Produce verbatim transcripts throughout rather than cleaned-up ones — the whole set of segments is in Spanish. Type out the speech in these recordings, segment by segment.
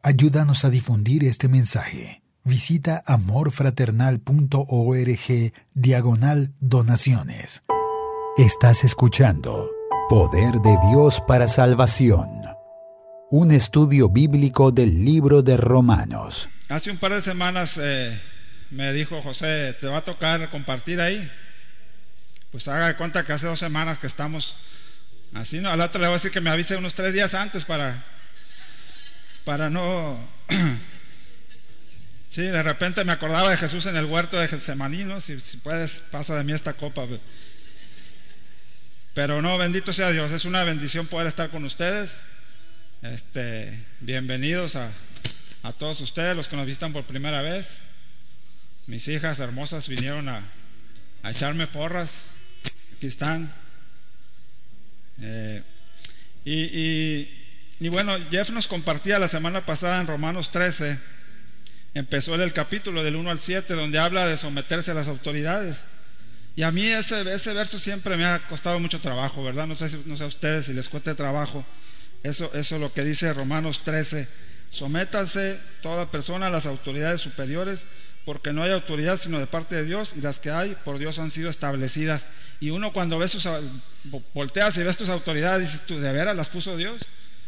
Ayúdanos a difundir este mensaje. Visita amorfraternal.org diagonal donaciones. Estás escuchando Poder de Dios para Salvación, un estudio bíblico del libro de Romanos. Hace un par de semanas eh, me dijo José, ¿te va a tocar compartir ahí? Pues haga de cuenta que hace dos semanas que estamos así, ¿no? Al otro le voy a decir que me avise unos tres días antes para, para no... Sí, de repente me acordaba de Jesús en el huerto de Getsemaní, ¿no? Si, si puedes, pasa de mí esta copa. Pero no, bendito sea Dios, es una bendición poder estar con ustedes. Este, bienvenidos a, a todos ustedes, los que nos visitan por primera vez. Mis hijas hermosas vinieron a, a echarme porras. Aquí están. Eh, y, y, y bueno, Jeff nos compartía la semana pasada en Romanos trece. Empezó el capítulo del uno al siete, donde habla de someterse a las autoridades. Y a mí ese, ese verso siempre me ha costado mucho trabajo, ¿verdad? No sé, si, no sé a ustedes si les cueste trabajo. Eso, eso es lo que dice Romanos trece. Sométanse toda persona a las autoridades superiores, porque no hay autoridad sino de parte de Dios, y las que hay por Dios han sido establecidas. Y uno cuando ve sus, volteas y ves tus autoridades, dices, ¿tú de veras las puso Dios?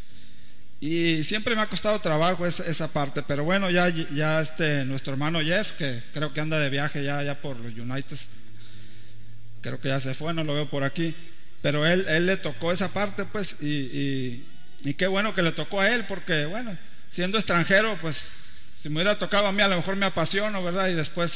Y siempre me ha costado trabajo esa, esa parte. Pero bueno, ya, ya este, nuestro hermano Jeff, que creo que anda de viaje ya, ya por los United, creo que ya se fue, no lo veo por aquí. Pero él, él le tocó esa parte, pues, y, y, y qué bueno que le tocó a él, porque bueno, siendo extranjero, pues, si me hubiera tocado a mí, a lo mejor me apasiono, ¿verdad? Y después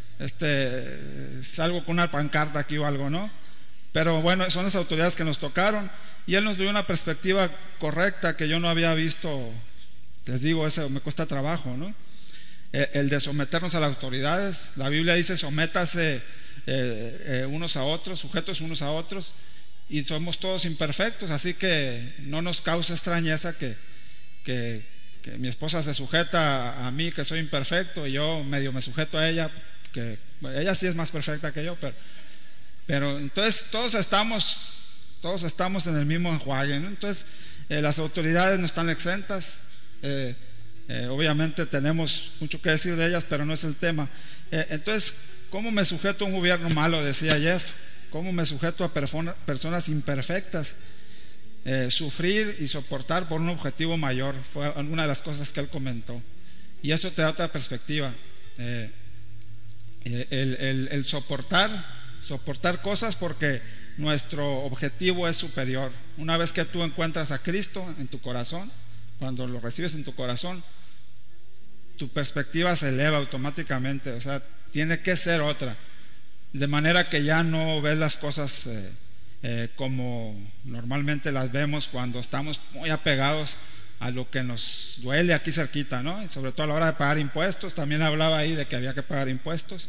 este, salgo con una pancarta aquí o algo, ¿no? Pero bueno, son las autoridades que nos tocaron. Y él nos dio una perspectiva correcta que yo no había visto. Les digo, eso me cuesta trabajo, ¿no? El de someternos a las autoridades. La Biblia dice, sométase eh, eh, unos a otros, sujetos unos a otros. Y somos todos imperfectos, así que no nos causa extrañeza que, que, que mi esposa se sujeta a, a mí, que soy imperfecto, y yo medio me sujeto a ella, que bueno, ella sí es más perfecta que yo, pero, pero entonces todos estamos... Todos estamos en el mismo enjuague, ¿no? Entonces, eh, las autoridades no están exentas. Eh, eh, obviamente tenemos mucho que decir de ellas, pero no es el tema. Eh, entonces, ¿cómo me sujeto a un gobierno malo? Decía Jeff. ¿Cómo me sujeto a persona, personas imperfectas? Eh, sufrir y soportar por un objetivo mayor fue alguna de las cosas que él comentó. Y eso te da otra perspectiva. Eh, el, el, el soportar, soportar cosas porque nuestro objetivo es superior. Una vez que tú encuentras a Cristo en tu corazón, cuando lo recibes en tu corazón, tu perspectiva se eleva automáticamente. O sea, tiene que ser otra, de manera que ya no ves las cosas eh, eh, como normalmente las vemos cuando estamos muy apegados a lo que nos duele aquí cerquita, ¿no? Y sobre todo a la hora de pagar impuestos. También hablaba ahí de que había que pagar impuestos.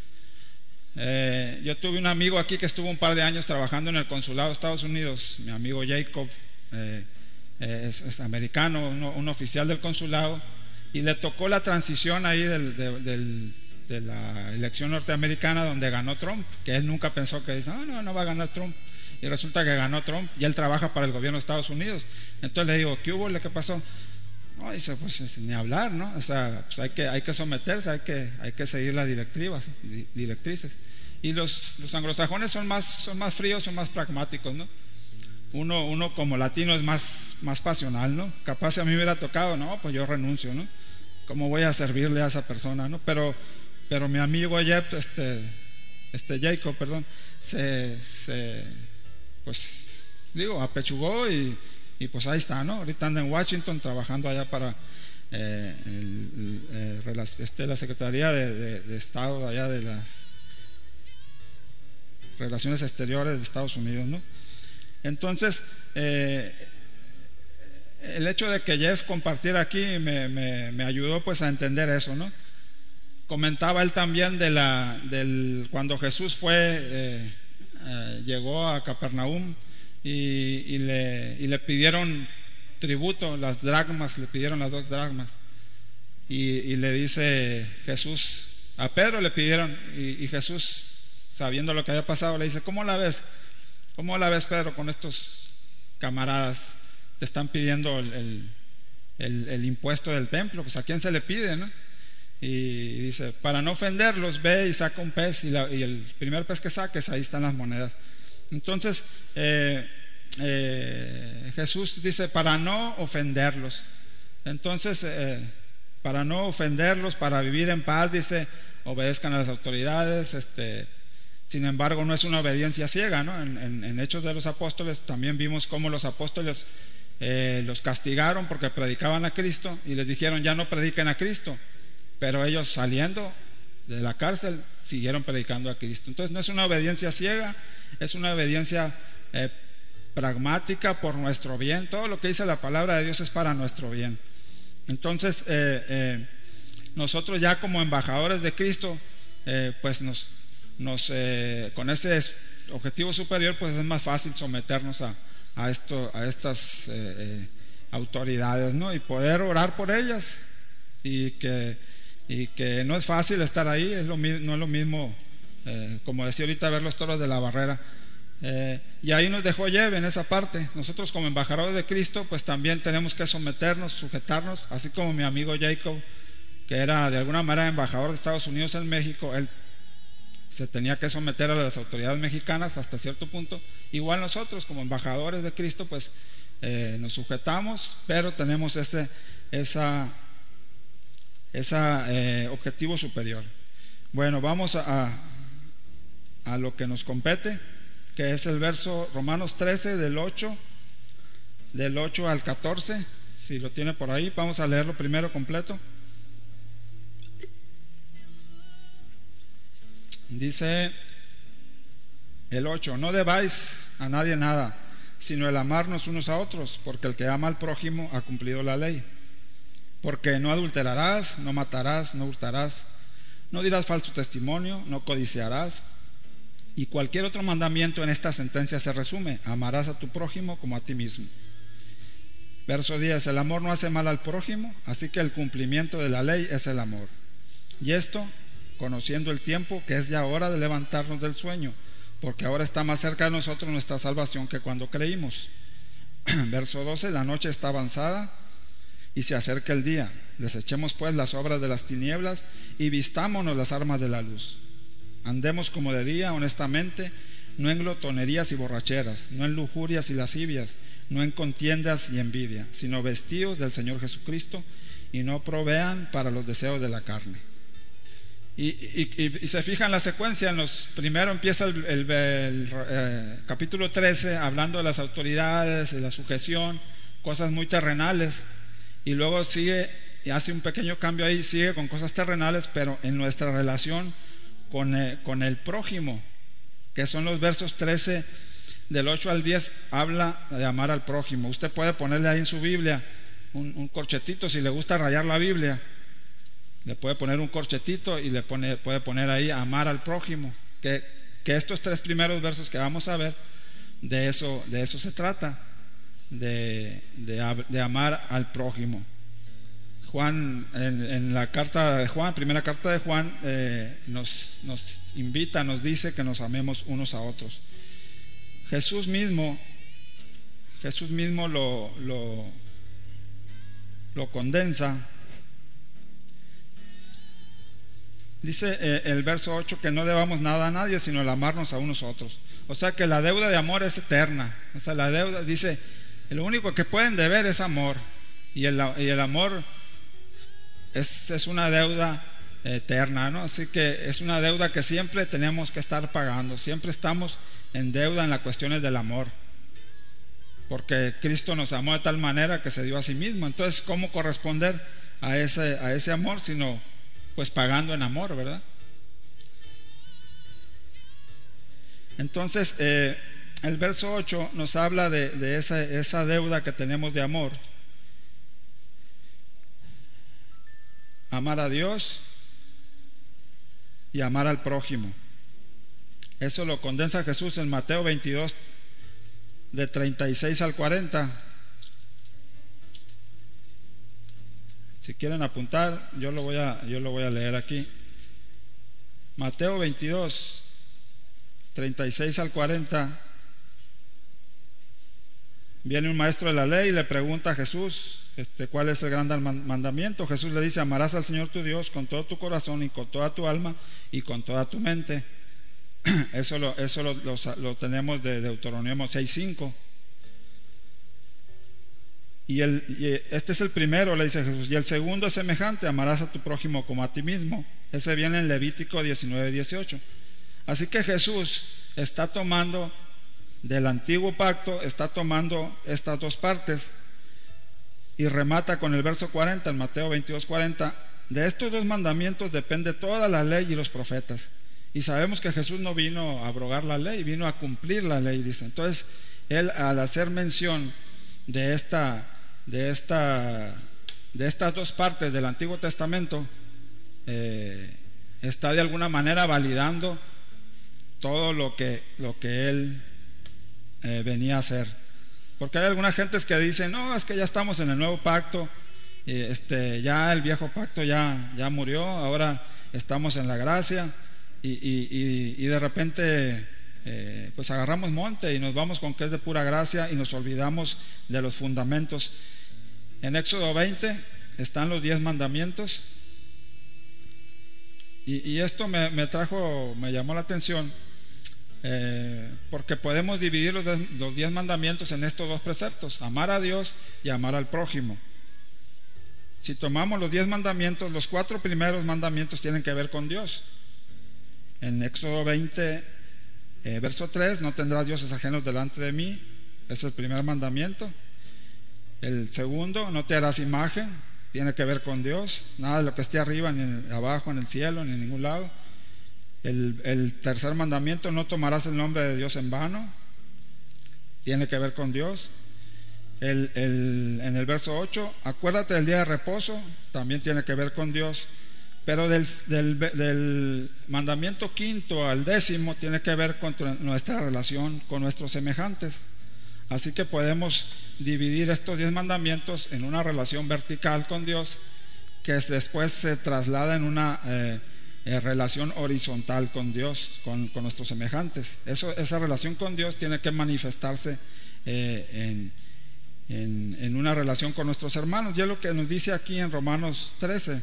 Eh, yo tuve un amigo aquí que estuvo un par de años trabajando en el consulado de Estados Unidos. Mi amigo Jacob eh, eh, es, es americano, un, un oficial del consulado, y le tocó la transición ahí del, de, del, de la elección norteamericana donde ganó Trump, que él nunca pensó que dice, no, no, no va a ganar Trump, y resulta que ganó Trump, y él trabaja para el gobierno de Estados Unidos. Entonces le digo, ¿qué hubo? ¿Qué pasó? No, dice, pues ni hablar, ¿no? O sea, pues hay que, hay que someterse, hay que, hay que seguir las directivas, directrices. Y los, los anglosajones son más, son más fríos, son más pragmáticos, ¿no? Uno, uno como latino es más, más pasional, ¿no? Capaz si a mí me hubiera tocado, no, pues yo renuncio, ¿no? ¿Cómo voy a servirle a esa persona, no? Pero, pero mi amigo Jeff, este, este Jacob, perdón, se, se, pues, digo, apechugó y Y pues ahí está, ¿no? Ahorita anda en Washington trabajando allá para eh, el, el, el, este, la Secretaría de, de, de Estado allá de las Relaciones Exteriores de Estados Unidos, ¿no? Entonces, eh, el hecho de que Jeff compartiera aquí me, me, me ayudó pues a entender eso, ¿no? Comentaba él también de la, del, cuando Jesús fue, eh, eh, llegó a Capernaum. Y, y, le, y le pidieron tributo, las dracmas, le pidieron las dos dracmas. Y, y le dice Jesús, a Pedro le pidieron, y, y Jesús, sabiendo lo que había pasado, le dice, ¿cómo la ves? ¿Cómo la ves, Pedro, con estos camaradas? Te están pidiendo el, el, el, el impuesto del templo, pues a quién se le pide, ¿no? Y dice, para no ofenderlos, ve y saca un pez, y, la, y el primer pez que saques, ahí están las monedas. Entonces eh, eh, Jesús dice, para no ofenderlos. Entonces eh, para no ofenderlos, para vivir en paz, dice, obedezcan a las autoridades. este, sin embargo, no es una obediencia ciega, ¿no? En, en, en Hechos de los Apóstoles también vimos cómo los apóstoles eh, los castigaron porque predicaban a Cristo, y les dijeron, ya no prediquen a Cristo. Pero ellos, saliendo de la cárcel, siguieron predicando a Cristo. Entonces no es una obediencia ciega, es una obediencia eh, pragmática, por nuestro bien. Todo lo que dice la palabra de Dios es para nuestro bien. Entonces eh, eh, nosotros ya como embajadores de Cristo, eh, pues nos, nos eh, con ese objetivo superior, pues es más fácil someternos a, a, esto, a estas eh, eh, autoridades, ¿no? Y poder orar por ellas, y que y que no es fácil estar ahí, es lo, no es lo mismo, eh, como decía ahorita, ver los toros de la barrera. Eh, y ahí nos dejó lleve en esa parte. Nosotros como embajadores de Cristo, pues también tenemos que someternos, sujetarnos, así como mi amigo Jacob, que era de alguna manera embajador de Estados Unidos en México, él se tenía que someter a las autoridades mexicanas hasta cierto punto. Igual nosotros como embajadores de Cristo, pues eh, nos sujetamos, pero tenemos ese esa ese eh, objetivo superior. Bueno, vamos a, a, a lo que nos compete, que es el verso Romanos trece, del ocho del ocho al catorce. Si lo tiene por ahí, vamos a leerlo primero completo. Dice el ocho: no debáis a nadie nada, sino el amarnos unos a otros, porque el que ama al prójimo ha cumplido la ley. Porque no adulterarás, no matarás, no hurtarás, no dirás falso testimonio, no codiciarás. Y cualquier otro mandamiento en esta sentencia se resume: amarás a tu prójimo como a ti mismo. Verso diez: el amor no hace mal al prójimo, así que el cumplimiento de la ley es el amor. Y esto, conociendo el tiempo, que es ya hora de levantarnos del sueño, porque ahora está más cerca de nosotros nuestra salvación que cuando creímos. Verso doce: la noche está avanzada y se acerca el día. Desechemos pues las obras de las tinieblas y vistámonos las armas de la luz. Andemos como de día, honestamente, no en glotonerías y borracheras, no en lujurias y lascivias, no en contiendas y envidia, sino vestidos del Señor Jesucristo, y no provean para los deseos de la carne. Y, y, y, y se fijan la secuencia. En los, primero empieza el, el, el eh, capítulo trece hablando de las autoridades, de la sujeción, cosas muy terrenales. Y luego sigue y hace un pequeño cambio ahí, sigue con cosas terrenales, pero en nuestra relación con el, con el prójimo, que son los versos trece del ocho al diez, habla de amar al prójimo. Usted puede ponerle ahí en su Biblia un, un corchetito, si le gusta rayar la Biblia, le puede poner un corchetito y le pone, puede poner ahí amar al prójimo, que, que estos tres primeros versos que vamos a ver, de eso, de eso se trata. De, de, de amar al prójimo. Juan, en, en la carta de Juan, primera carta de Juan, eh, nos, nos invita, nos dice que nos amemos unos a otros. Jesús mismo, Jesús mismo lo, lo, lo condensa. Dice eh, el verso ocho que no debamos nada a nadie, sino el amarnos a unos a otros. O sea que la deuda de amor es eterna. O sea, la deuda, dice, lo único que pueden deber es amor, y el, y el amor es, es una deuda eterna, ¿no? Así que es una deuda que siempre tenemos que estar pagando. Siempre estamos en deuda en las cuestiones del amor, porque Cristo nos amó de tal manera que se dio a sí mismo. Entonces, ¿cómo corresponder a ese, a ese amor? Sino pues pagando en amor, ¿verdad? Entonces eh, el verso ocho nos habla de, de esa, esa deuda que tenemos de amor. Amar a Dios y amar al prójimo. Eso lo condensa Jesús en Mateo veintidós, de treinta y seis al cuarenta. Si quieren apuntar, yo lo voy a, yo lo voy a leer aquí. Mateo veintidós, treinta y seis al cuarenta. Viene un maestro de la ley y le pregunta a Jesús este, cuál es el gran mandamiento. Jesús le dice: amarás al Señor tu Dios con todo tu corazón y con toda tu alma y con toda tu mente. Eso lo, eso lo, lo, lo tenemos de Deuteronomio seis cinco. Y, el, y este es el primero, le dice Jesús. Y el segundo es semejante: amarás a tu prójimo como a ti mismo. Ese viene en Levítico diecinueve dieciocho. Así que Jesús está tomando del antiguo pacto, está tomando estas dos partes y remata con el verso cuarenta, en Mateo veintidós cuarenta. De estos dos mandamientos depende toda la ley y los profetas. Y sabemos que Jesús no vino a abrogar la ley, vino a cumplir la ley, dice. Entonces, él, al hacer mención de esta, de esta, de estas dos partes del Antiguo Testamento, eh, está de alguna manera validando todo lo que, lo que él eh, venía a hacer. Porque hay algunas gentes que dicen: no, es que ya estamos en el nuevo pacto, y este, ya el viejo pacto ya, ya murió, ahora estamos en la gracia, y, y, y, y de repente eh, pues agarramos monte y nos vamos con que es de pura gracia y nos olvidamos de los fundamentos. En Éxodo veinte están los diez mandamientos, y, y esto me, me trajo, me llamó la atención. Eh, porque podemos dividir los, de, los diez mandamientos en estos dos preceptos: amar a Dios y amar al prójimo. Si tomamos los diez mandamientos, los cuatro primeros mandamientos tienen que ver con Dios. En Éxodo veinte, eh, verso tres: no tendrás dioses ajenos delante de mí. Es el primer mandamiento. El segundo: no te harás imagen. Tiene que ver con Dios. Nada de lo que esté arriba, ni abajo, en el cielo, ni en ningún lado. El, el tercer mandamiento: no tomarás el nombre de Dios en vano. Tiene que ver con Dios. el, el, En el verso ocho: acuérdate del día de reposo. También tiene que ver con Dios. Pero del, del, del mandamiento quinto al décimo tiene que ver con nuestra relación con nuestros semejantes. Así que podemos dividir estos diez mandamientos en una relación vertical con Dios, que después se traslada en una eh, Eh, relación horizontal con Dios, con, con nuestros semejantes. Eso, esa relación con Dios tiene que manifestarse eh, en, en, en una relación con nuestros hermanos. Y es lo que nos dice aquí en Romanos trece: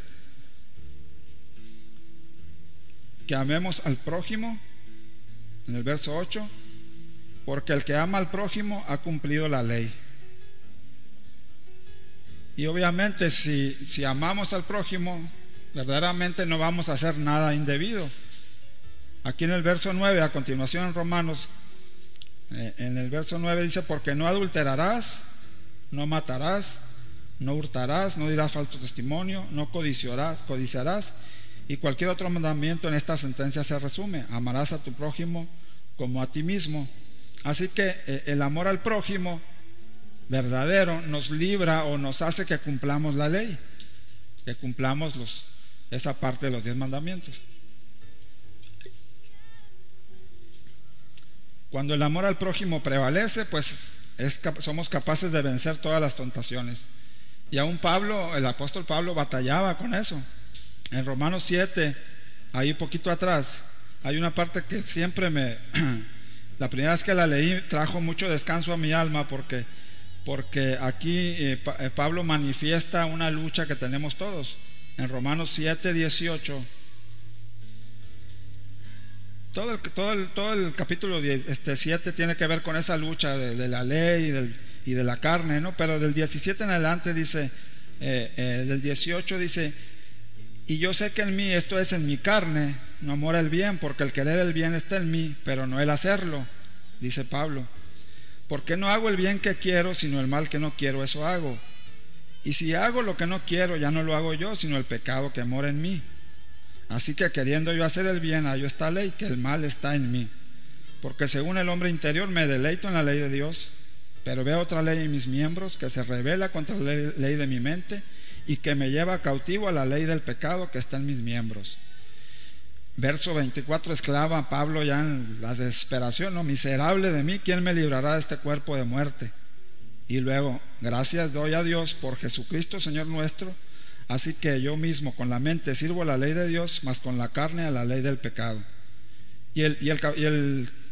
que amemos al prójimo, en el verso ocho, porque el que ama al prójimo ha cumplido la ley. Y obviamente si, si amamos al prójimo, verdaderamente no vamos a hacer nada indebido. Aquí en el verso nueve, a continuación en Romanos, eh, en el verso nueve dice: porque no adulterarás, no matarás, no hurtarás, no dirás falso testimonio, no codiciarás, codiciarás, y cualquier otro mandamiento en esta sentencia se resume: amarás a tu prójimo como a ti mismo. Así que eh, el amor al prójimo verdadero nos libra o nos hace que cumplamos la ley, que cumplamos los esa parte de los diez mandamientos. Cuando el amor al prójimo prevalece, pues es, somos capaces de vencer todas las tentaciones. Y aún Pablo, el apóstol Pablo, batallaba con eso. En Romanos siete, ahí poquito atrás, hay una parte que siempre me la primera vez que la leí trajo mucho descanso a mi alma, porque, porque aquí eh, Pablo manifiesta una lucha que tenemos todos. En Romanos siete dieciocho, todo el, todo el, todo el capítulo este, siete tiene que ver con esa lucha de, de la ley y, del, y de la carne, ¿no? Pero del diecisiete en adelante dice, eh, eh, del dieciocho dice: y yo sé que en mí, esto es en mi carne, no mora el bien, porque el querer el bien está en mí, pero no el hacerlo, dice Pablo. Porque no hago el bien que quiero, sino el mal que no quiero, eso hago. Y si hago lo que no quiero, ya no lo hago yo, sino el pecado que mora en mí. Así que queriendo yo hacer el bien, hallo esta ley, que el mal está en mí. Porque según el hombre interior me deleito en la ley de Dios, pero veo otra ley en mis miembros que se revela contra la ley, ley de mi mente, y que me lleva cautivo a la ley del pecado que está en mis miembros. Verso veinticuatro, exclama a Pablo ya en la desesperación, ¿no? Miserable de mí, ¿quién me librará de este cuerpo de muerte? Y luego, gracias doy a Dios por Jesucristo Señor nuestro. Así que yo mismo con la mente sirvo a la ley de Dios, mas con la carne a la ley del pecado. Y el, y el, y el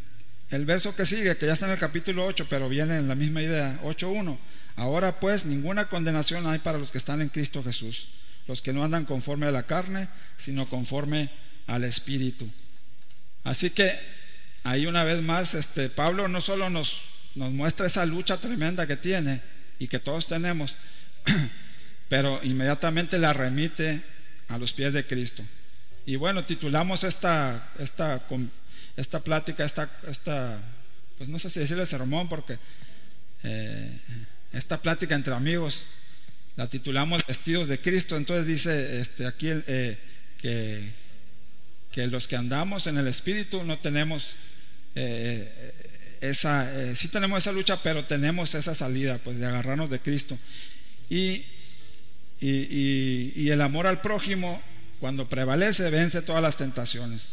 el verso que sigue, que ya está en el capítulo ocho, pero viene en la misma idea, ocho uno. Ahora pues ninguna condenación hay para los que están en Cristo Jesús, los que no andan conforme a la carne, sino conforme al Espíritu. Así que ahí una vez más, este, Pablo no solo nos, nos muestra esa lucha tremenda que tiene y que todos tenemos, pero inmediatamente la remite a los pies de Cristo. Y bueno, titulamos esta, esta, esta plática, esta, esta, pues no sé si decirle sermón, porque eh, esta plática entre amigos la titulamos Vestidos de Cristo. Entonces dice este, aquí eh, que, que los que andamos en el Espíritu no tenemos eh, esa, eh, sí tenemos esa lucha, pero tenemos esa salida, pues de agarrarnos de Cristo. Y, y, y, y el amor al prójimo, cuando prevalece, vence todas las tentaciones.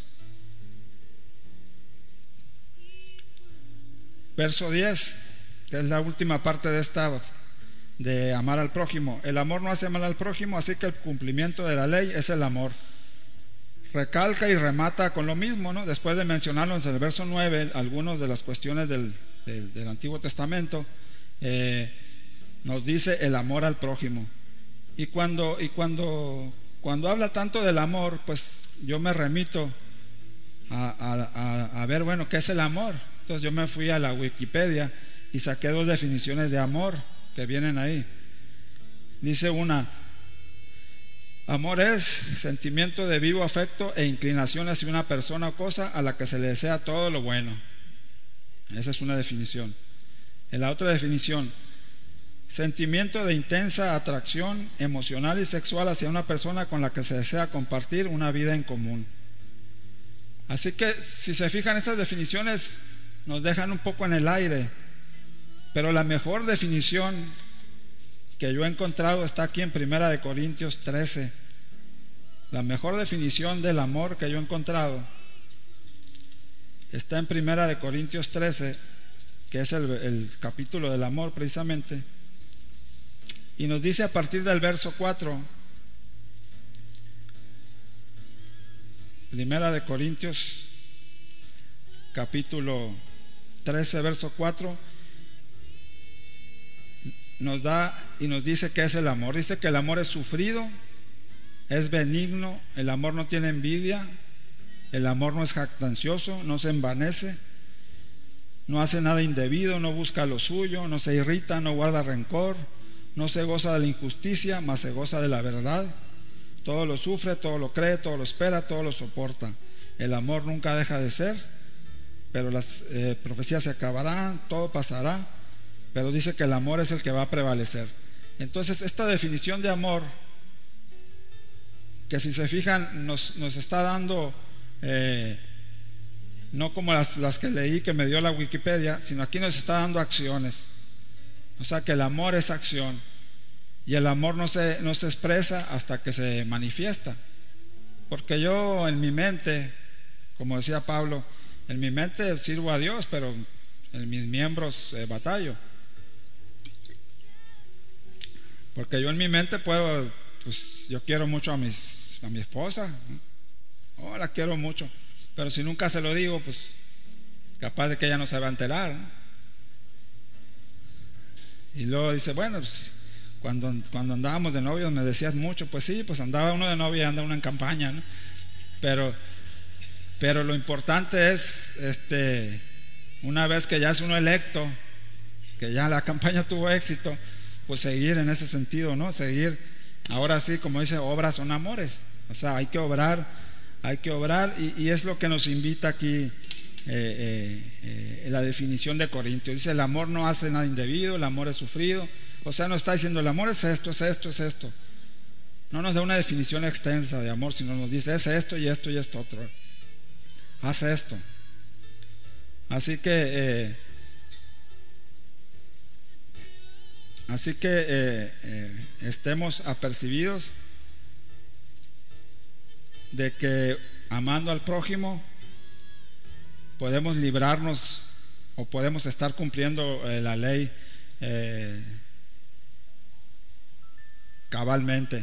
Verso diez, que es la última parte de esta, de amar al prójimo. El amor no hace mal al prójimo, así que el cumplimiento de la ley es el amor. Recalca y remata con lo mismo, ¿no? Después de mencionarlo en el verso nueve, algunas de las cuestiones del, del, del Antiguo Testamento, eh, nos dice el amor al prójimo. Y cuando, y cuando, cuando habla tanto del amor, pues yo me remito a, a, a, a ver, bueno, ¿qué es el amor? Entonces yo me fui a la Wikipedia y saqué dos definiciones de amor que vienen ahí. Dice una: amor es sentimiento de vivo afecto e inclinación hacia una persona o cosa a la que se le desea todo lo bueno. Esa es una definición. En la otra definición: sentimiento de intensa atracción emocional y sexual hacia una persona con la que se desea compartir una vida en común. Así que si se fijan, esas definiciones nos dejan un poco en el aire, pero la mejor definición que yo he encontrado está aquí en Primera de Corintios trece. La mejor definición del amor que yo he encontrado está en Primera de Corintios trece, que es el, el capítulo del amor precisamente, y nos dice a partir del verso cuatro. Primera de Corintios capítulo trece, verso cuatro, nos da y nos dice qué es el amor. Dice que el amor es sufrido, es benigno, el amor no tiene envidia, el amor no es jactancioso, no se envanece, no hace nada indebido, no busca lo suyo, no se irrita, no guarda rencor, no se goza de la injusticia, mas se goza de la verdad. Todo lo sufre, todo lo cree, todo lo espera, todo lo soporta. El amor nunca deja de ser, pero las eh, profecías se acabarán, todo pasará, pero dice que el amor es el que va a prevalecer. Entonces esta definición de amor, que si se fijan nos, nos está dando eh, no como las, las que leí que me dio la Wikipedia, sino aquí nos está dando acciones. O sea que el amor es acción, y el amor no se, no se expresa hasta que se manifiesta. Porque yo en mi mente, como decía Pablo, en mi mente sirvo a Dios, pero en mis miembros eh, batallo. Porque yo en mi mente puedo, pues yo quiero mucho a, mis, a mi esposa, ¿no? Oh, la quiero mucho, pero si nunca se lo digo, pues capaz de que ella no se va a enterar, ¿no? Y luego dice, bueno, pues cuando, cuando andábamos de novios me decías mucho. Pues sí, pues andaba uno de novio y anda uno en campaña, ¿no? Pero, pero lo importante es, este, una vez que ya es uno electo, que ya la campaña tuvo éxito, pues seguir en ese sentido, ¿no? Seguir, ahora sí, como dice, obras son amores. O sea, hay que obrar, hay que obrar, y, y es lo que nos invita aquí eh, eh, eh, la definición de Corintios. Dice, el amor no hace nada indebido, el amor es sufrido. O sea, no está diciendo el amor es esto, es esto, es esto. No nos da una definición extensa de amor, sino nos dice es esto y esto y esto otro. Haz esto. Así que eh, así que eh, eh, estemos apercibidos de que amando al prójimo podemos librarnos o podemos estar cumpliendo eh, la ley eh, cabalmente.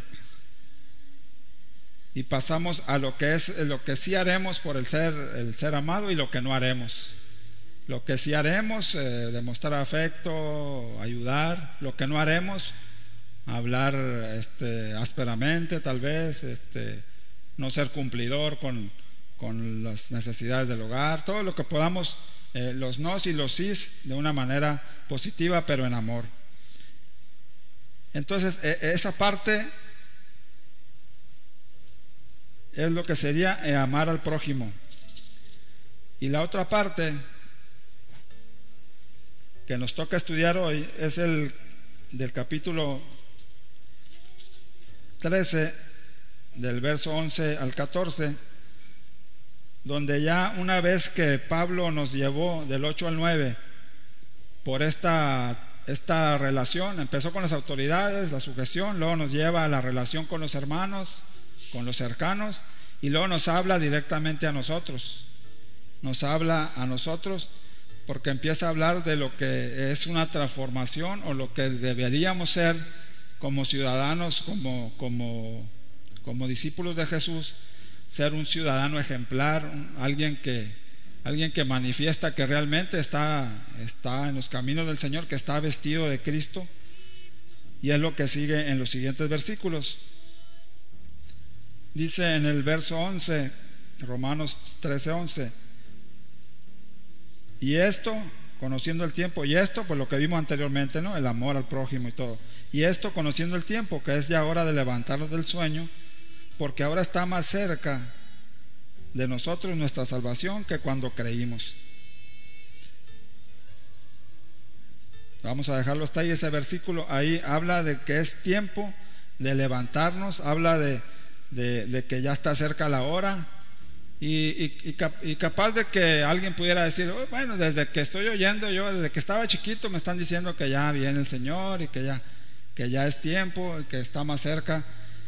Y pasamos a lo que es lo que sí haremos por el ser el ser amado y lo que no haremos. Lo que sí haremos, eh, demostrar afecto, ayudar. Lo que no haremos, hablar este, ásperamente tal vez, este, no ser cumplidor con, con las necesidades del hogar. Todo lo que podamos, eh, los nos y los sís, de una manera positiva, pero en amor. Entonces, eh, esa parte es lo que sería eh, amar al prójimo. Y la otra parte que nos toca estudiar hoy es el del capítulo trece, del verso once al catorce, donde ya una vez que Pablo nos llevó del ocho al nueve por esta, esta relación, empezó con las autoridades, la sujeción, luego nos lleva a la relación con los hermanos, con los cercanos, y luego nos habla directamente a nosotros, nos habla a nosotros porque empieza a hablar de lo que es una transformación o lo que deberíamos ser como ciudadanos, como, como, como discípulos de Jesús, ser un ciudadano ejemplar, un, alguien que, alguien que manifiesta que realmente está, está en los caminos del Señor, que está vestido de Cristo. Y es lo que sigue en los siguientes versículos. Dice en el verso once, Romanos trece, once: y esto, conociendo el tiempo, y esto, pues lo que vimos anteriormente, ¿no? El amor al prójimo y todo. Y esto, conociendo el tiempo, que es ya hora de levantarnos del sueño, porque ahora está más cerca de nosotros nuestra salvación que cuando creímos. Vamos a dejarlo hasta ahí. Ese versículo ahí habla de que es tiempo de levantarnos, habla de, de, de que ya está cerca la hora. Y, y, y, cap, y capaz de que alguien pudiera decir, oh, bueno, desde que estoy oyendo yo, desde que estaba chiquito me están diciendo que ya viene el Señor y que ya, que ya es tiempo, que está más cerca.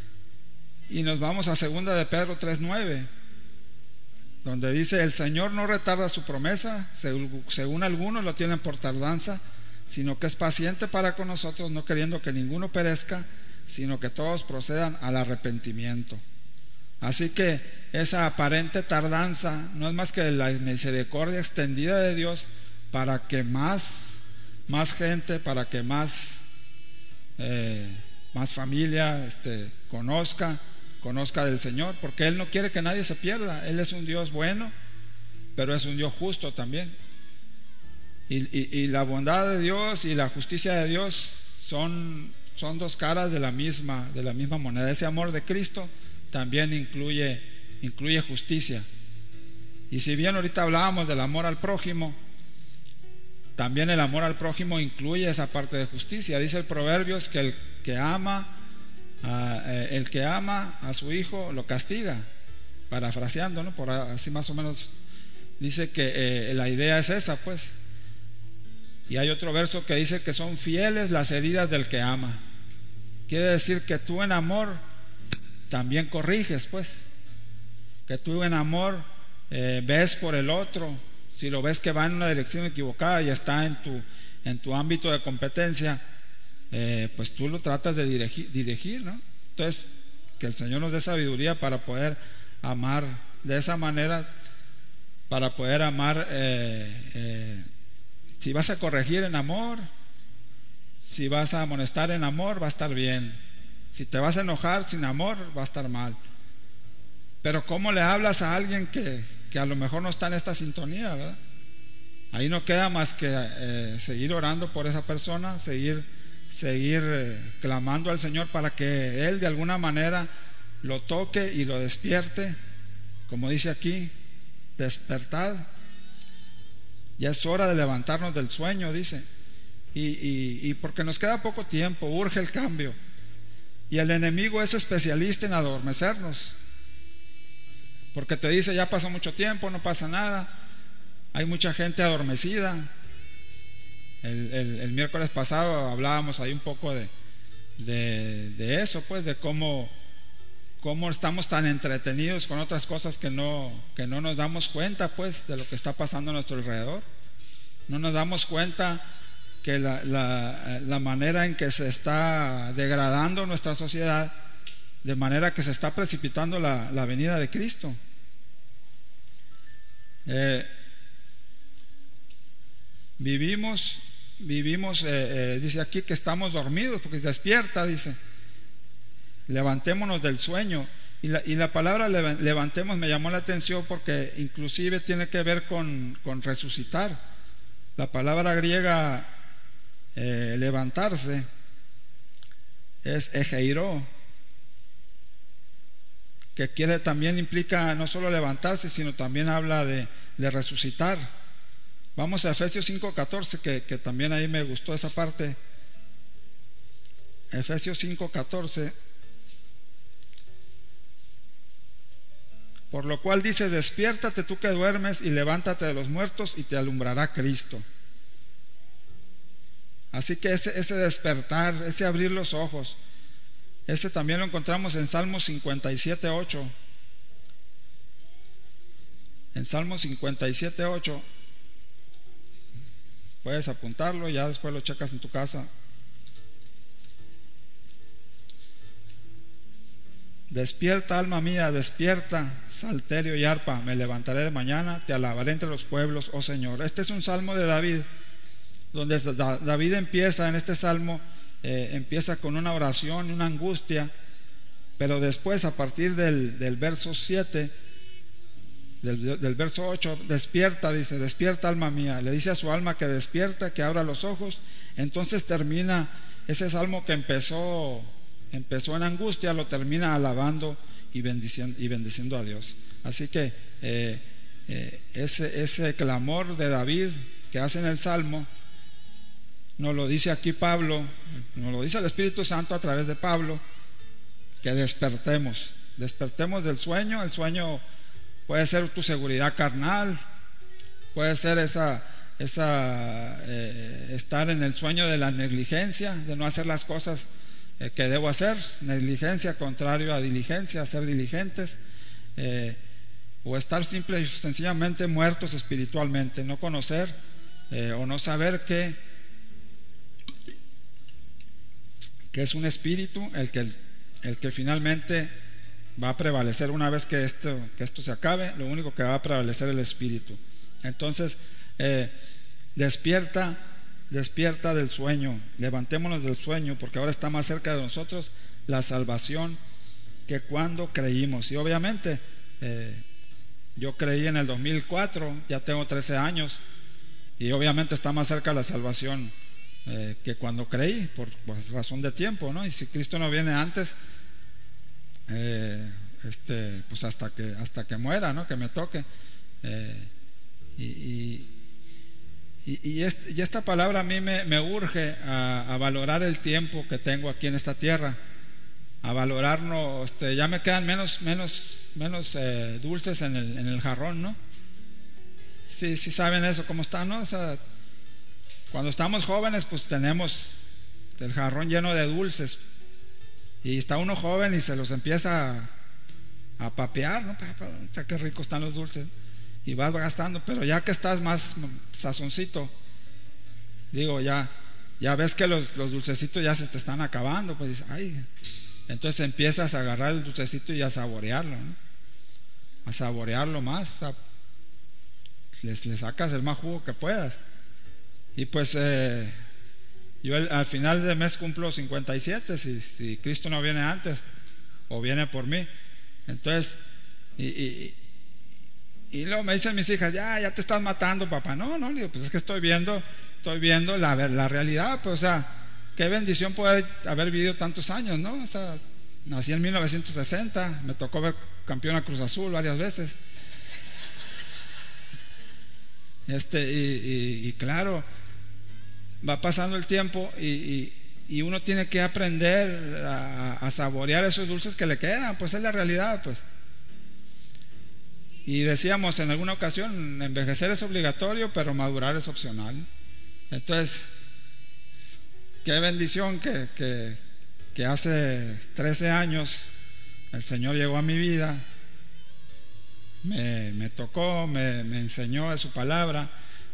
Y nos vamos a segunda de Pedro tres nueve, donde dice: el Señor no retarda su promesa, según, según algunos lo tienen por tardanza, sino que es paciente para con nosotros, no queriendo que ninguno perezca, sino que todos procedan al arrepentimiento. Así que esa aparente tardanza no es más que la misericordia extendida de Dios para que más, más gente, para que más, eh, más familia este, conozca, conozca del Señor, porque Él no quiere que nadie se pierda. Él es un Dios bueno, pero es un Dios justo también. Y, y, y la bondad de Dios y la justicia de Dios son, son dos caras de la misma, de la misma moneda. Ese amor de Cristo también incluye, incluye justicia. Y si bien ahorita hablábamos del amor al prójimo, también el amor al prójimo incluye esa parte de justicia. Dice el Proverbios que el que ama a, eh, el que ama a su hijo lo castiga, parafraseando, ¿no? Por así más o menos dice que eh, la idea es esa, pues. Y hay otro verso que dice que son fieles las heridas del que ama. Quiere decir que tú en amor también corriges, pues, que tú en amor eh, ves por el otro. Si lo ves que va en una dirección equivocada y está en tu, en tu ámbito de competencia, eh, pues tú lo tratas de dirigir, dirigir, ¿no? Entonces, que el Señor nos dé sabiduría para poder amar de esa manera, para poder amar. eh, eh, si vas a corregir en amor, si vas a amonestar en amor, va a estar bien. Si te vas a enojar sin amor, va a estar mal. Pero ¿cómo le hablas a alguien que, que a lo mejor no está en esta sintonía, ¿verdad? Ahí no queda más que eh, seguir orando por esa persona, seguir, seguir eh, clamando al Señor para que Él de alguna manera lo toque y lo despierte. Como dice aquí, despertad. Ya es hora de levantarnos del sueño, dice. Y, y, y porque nos queda poco tiempo, urge el cambio. Y el enemigo es especialista en adormecernos, porque te dice: ya pasó mucho tiempo, no pasa nada. Hay mucha gente adormecida. El, el, el miércoles pasado hablábamos ahí un poco de, de, de eso, pues, de cómo, cómo estamos tan entretenidos con otras cosas que no, que no nos damos cuenta, pues, de lo que está pasando a nuestro alrededor. No nos damos cuenta que la, la, la manera en que se está degradando nuestra sociedad, de manera que se está precipitando la, la venida de Cristo. Eh, Vivimos, vivimos, eh, eh, dice aquí que estamos dormidos, porque despierta, dice, levantémonos del sueño. Y la, y la palabra levantemos me llamó la atención porque inclusive tiene que ver con, con resucitar. La palabra griega eh, levantarse es egeiró, que quiere también implica no solo levantarse, sino también habla de, de resucitar. Vamos a Efesios cinco catorce, que, que también ahí me gustó esa parte. Efesios cinco catorce. Por lo cual dice: despiértate tú que duermes y levántate de los muertos y te alumbrará Cristo. Así que ese, ese despertar, ese abrir los ojos, ese también lo encontramos en Salmos cincuenta y siete ocho. En Salmos cincuenta y siete ocho, puedes apuntarlo, ya después lo checas en tu casa. Despierta, alma mía, despierta, salterio y arpa, me levantaré de mañana, te alabaré entre los pueblos, oh Señor. Este es un salmo de David, donde David empieza en este salmo, eh, empieza con una oración, una angustia, pero después, a partir del, del verso siete, del, del verso ocho, despierta, dice, despierta, alma mía, le dice a su alma que despierta, que abra los ojos. Entonces termina ese salmo que empezó empezó en angustia, lo termina alabando y bendiciendo, y bendiciendo a Dios. Así que eh, eh, ese, ese clamor de David que hace en el salmo nos lo dice aquí Pablo, nos lo dice el Espíritu Santo a través de Pablo, que despertemos, despertemos del sueño. El sueño puede ser tu seguridad carnal, puede ser esa, esa eh, estar en el sueño de la negligencia, de no hacer las cosas eh, que debo hacer, negligencia contrario a diligencia, ser diligentes, eh, o estar simple y sencillamente muertos espiritualmente, no conocer eh, o no saber que que es un espíritu el que, el que finalmente va a prevalecer. Una vez que esto, que esto se acabe, lo único que va a prevalecer es el espíritu. Entonces eh, despierta, despierta del sueño, levantémonos del sueño, porque ahora está más cerca de nosotros la salvación que cuando creímos. Y obviamente eh, yo creí en el dos mil cuatro, ya tengo trece años, y obviamente está más cerca la salvación Eh, que cuando creí, por, por razón de tiempo, ¿no? Y si Cristo no viene antes, eh, este, pues hasta que hasta que muera, ¿no? Que me toque. Eh, y, y, y, este, y esta palabra a mí me, me urge a, a valorar el tiempo que tengo aquí en esta tierra, a valorarnos. Este, ya me quedan menos menos menos eh, dulces en el, en el jarrón, ¿no? Sí, sí saben eso, cómo está, ¿no? O sea, cuando estamos jóvenes, pues tenemos el jarrón lleno de dulces, y está uno joven y se los empieza a, a papear, ¿no? Qué ricos están los dulces, y vas gastando. Pero ya que estás más sazoncito, digo, ya ya ves que los, los dulcecitos ya se te están acabando, pues dices, ay, entonces empiezas a agarrar el dulcecito y a saborearlo, ¿no? A saborearlo más, a, le, le sacas el más jugo que puedas. Y pues eh, yo el, al final del mes cumplo cincuenta y siete, si, si Cristo no viene antes o viene por mí. Entonces, y, y, y luego me dicen mis hijas, ya, ya te estás matando, papá. No, no, digo, pues es que estoy viendo, estoy viendo la, la realidad, pues, o sea, qué bendición poder haber vivido tantos años, ¿no? O sea, nací en mil novecientos sesenta, me tocó ver campeón a Cruz Azul varias veces. Este, y, y, y claro, va pasando el tiempo y, y, y uno tiene que aprender a, a saborear esos dulces que le quedan, pues es la realidad, pues. Y decíamos en alguna ocasión, envejecer es obligatorio, pero madurar es opcional. Entonces, qué bendición que, que, que hace trece años el Señor llegó a mi vida, me, me tocó, me, me enseñó de su palabra.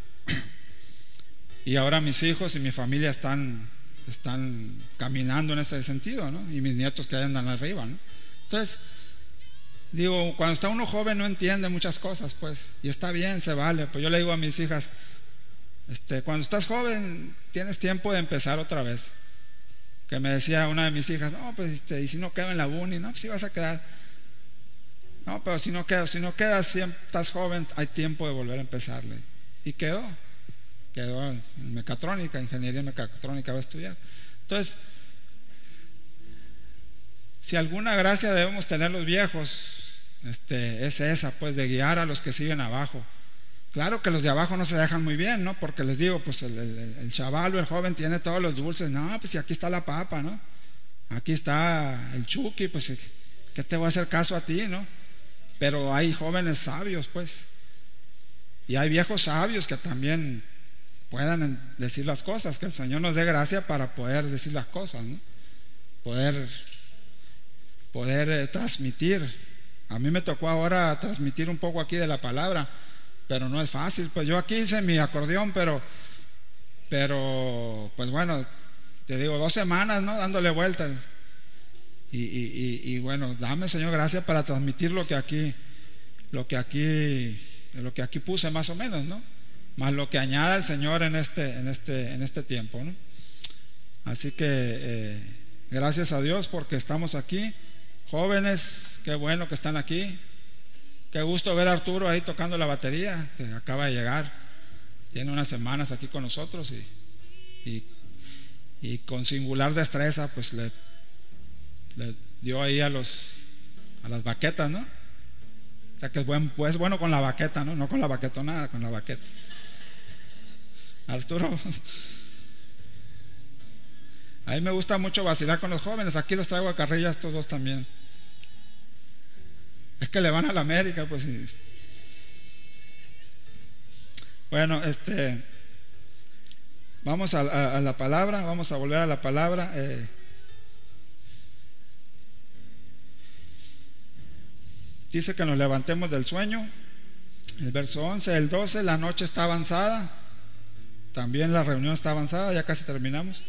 Y ahora mis hijos y mi familia están, están caminando en ese sentido, ¿no? Y mis nietos que andan arriba, ¿no? Entonces, digo, cuando está uno joven no entiende muchas cosas, pues, y está bien, se vale. Pues yo le digo a mis hijas, Este, cuando estás joven, tienes tiempo de empezar otra vez. Que me decía una de mis hijas, no, pues, este, y si no quedo en la uni, no, pues si vas a quedar. No, pero si no quedas, si no quedas, si estás joven, hay tiempo de volver a empezarle. Y quedó, quedó en mecatrónica, ingeniería mecatrónica va a estudiar. Entonces, si alguna gracia debemos tener los viejos, este, es esa, pues, de guiar a los que siguen abajo. Claro que los de abajo no se dejan muy bien, ¿no? Porque les digo, pues el, el, el chaval o el joven tiene todos los dulces. No, pues si aquí está la papa, ¿no? Aquí está el Chucky, pues ¿qué te voy a hacer caso a ti, no? Pero hay jóvenes sabios, pues. Y hay viejos sabios que también puedan decir las cosas. Que el Señor nos dé gracia para poder decir las cosas, ¿no? Poder, poder eh, transmitir. A mí me tocó ahora transmitir un poco aquí de la palabra, pero no es fácil. Pues yo aquí hice mi acordeón, pero pero pues bueno, te digo, dos semanas, ¿no? Dándole vueltas. Y, y, y, y bueno, dame, Señor, gracias para transmitir lo que aquí lo que aquí lo que aquí puse, más o menos, ¿no? Más lo que añada el Señor en este en este en este tiempo, ¿no? Así que eh, gracias a Dios porque estamos aquí, jóvenes, qué bueno que están aquí. Qué gusto ver a Arturo ahí tocando la batería, que acaba de llegar. Tiene unas semanas aquí con nosotros y, y, y con singular destreza, pues le, le dio ahí a los a las baquetas, ¿no? O sea que es, buen, pues bueno con la baqueta, ¿no? No con la baquetonada, con la baqueta. Arturo, a mí me gusta mucho vacilar con los jóvenes. Aquí los traigo a carrilla estos dos también. Es que le van a la América, pues. Sí. Bueno, este, vamos a, a, a la palabra, vamos a volver a la palabra. Eh, dice que nos levantemos del sueño. El verso once, el doce, la noche está avanzada. También la reunión está avanzada, ya casi terminamos.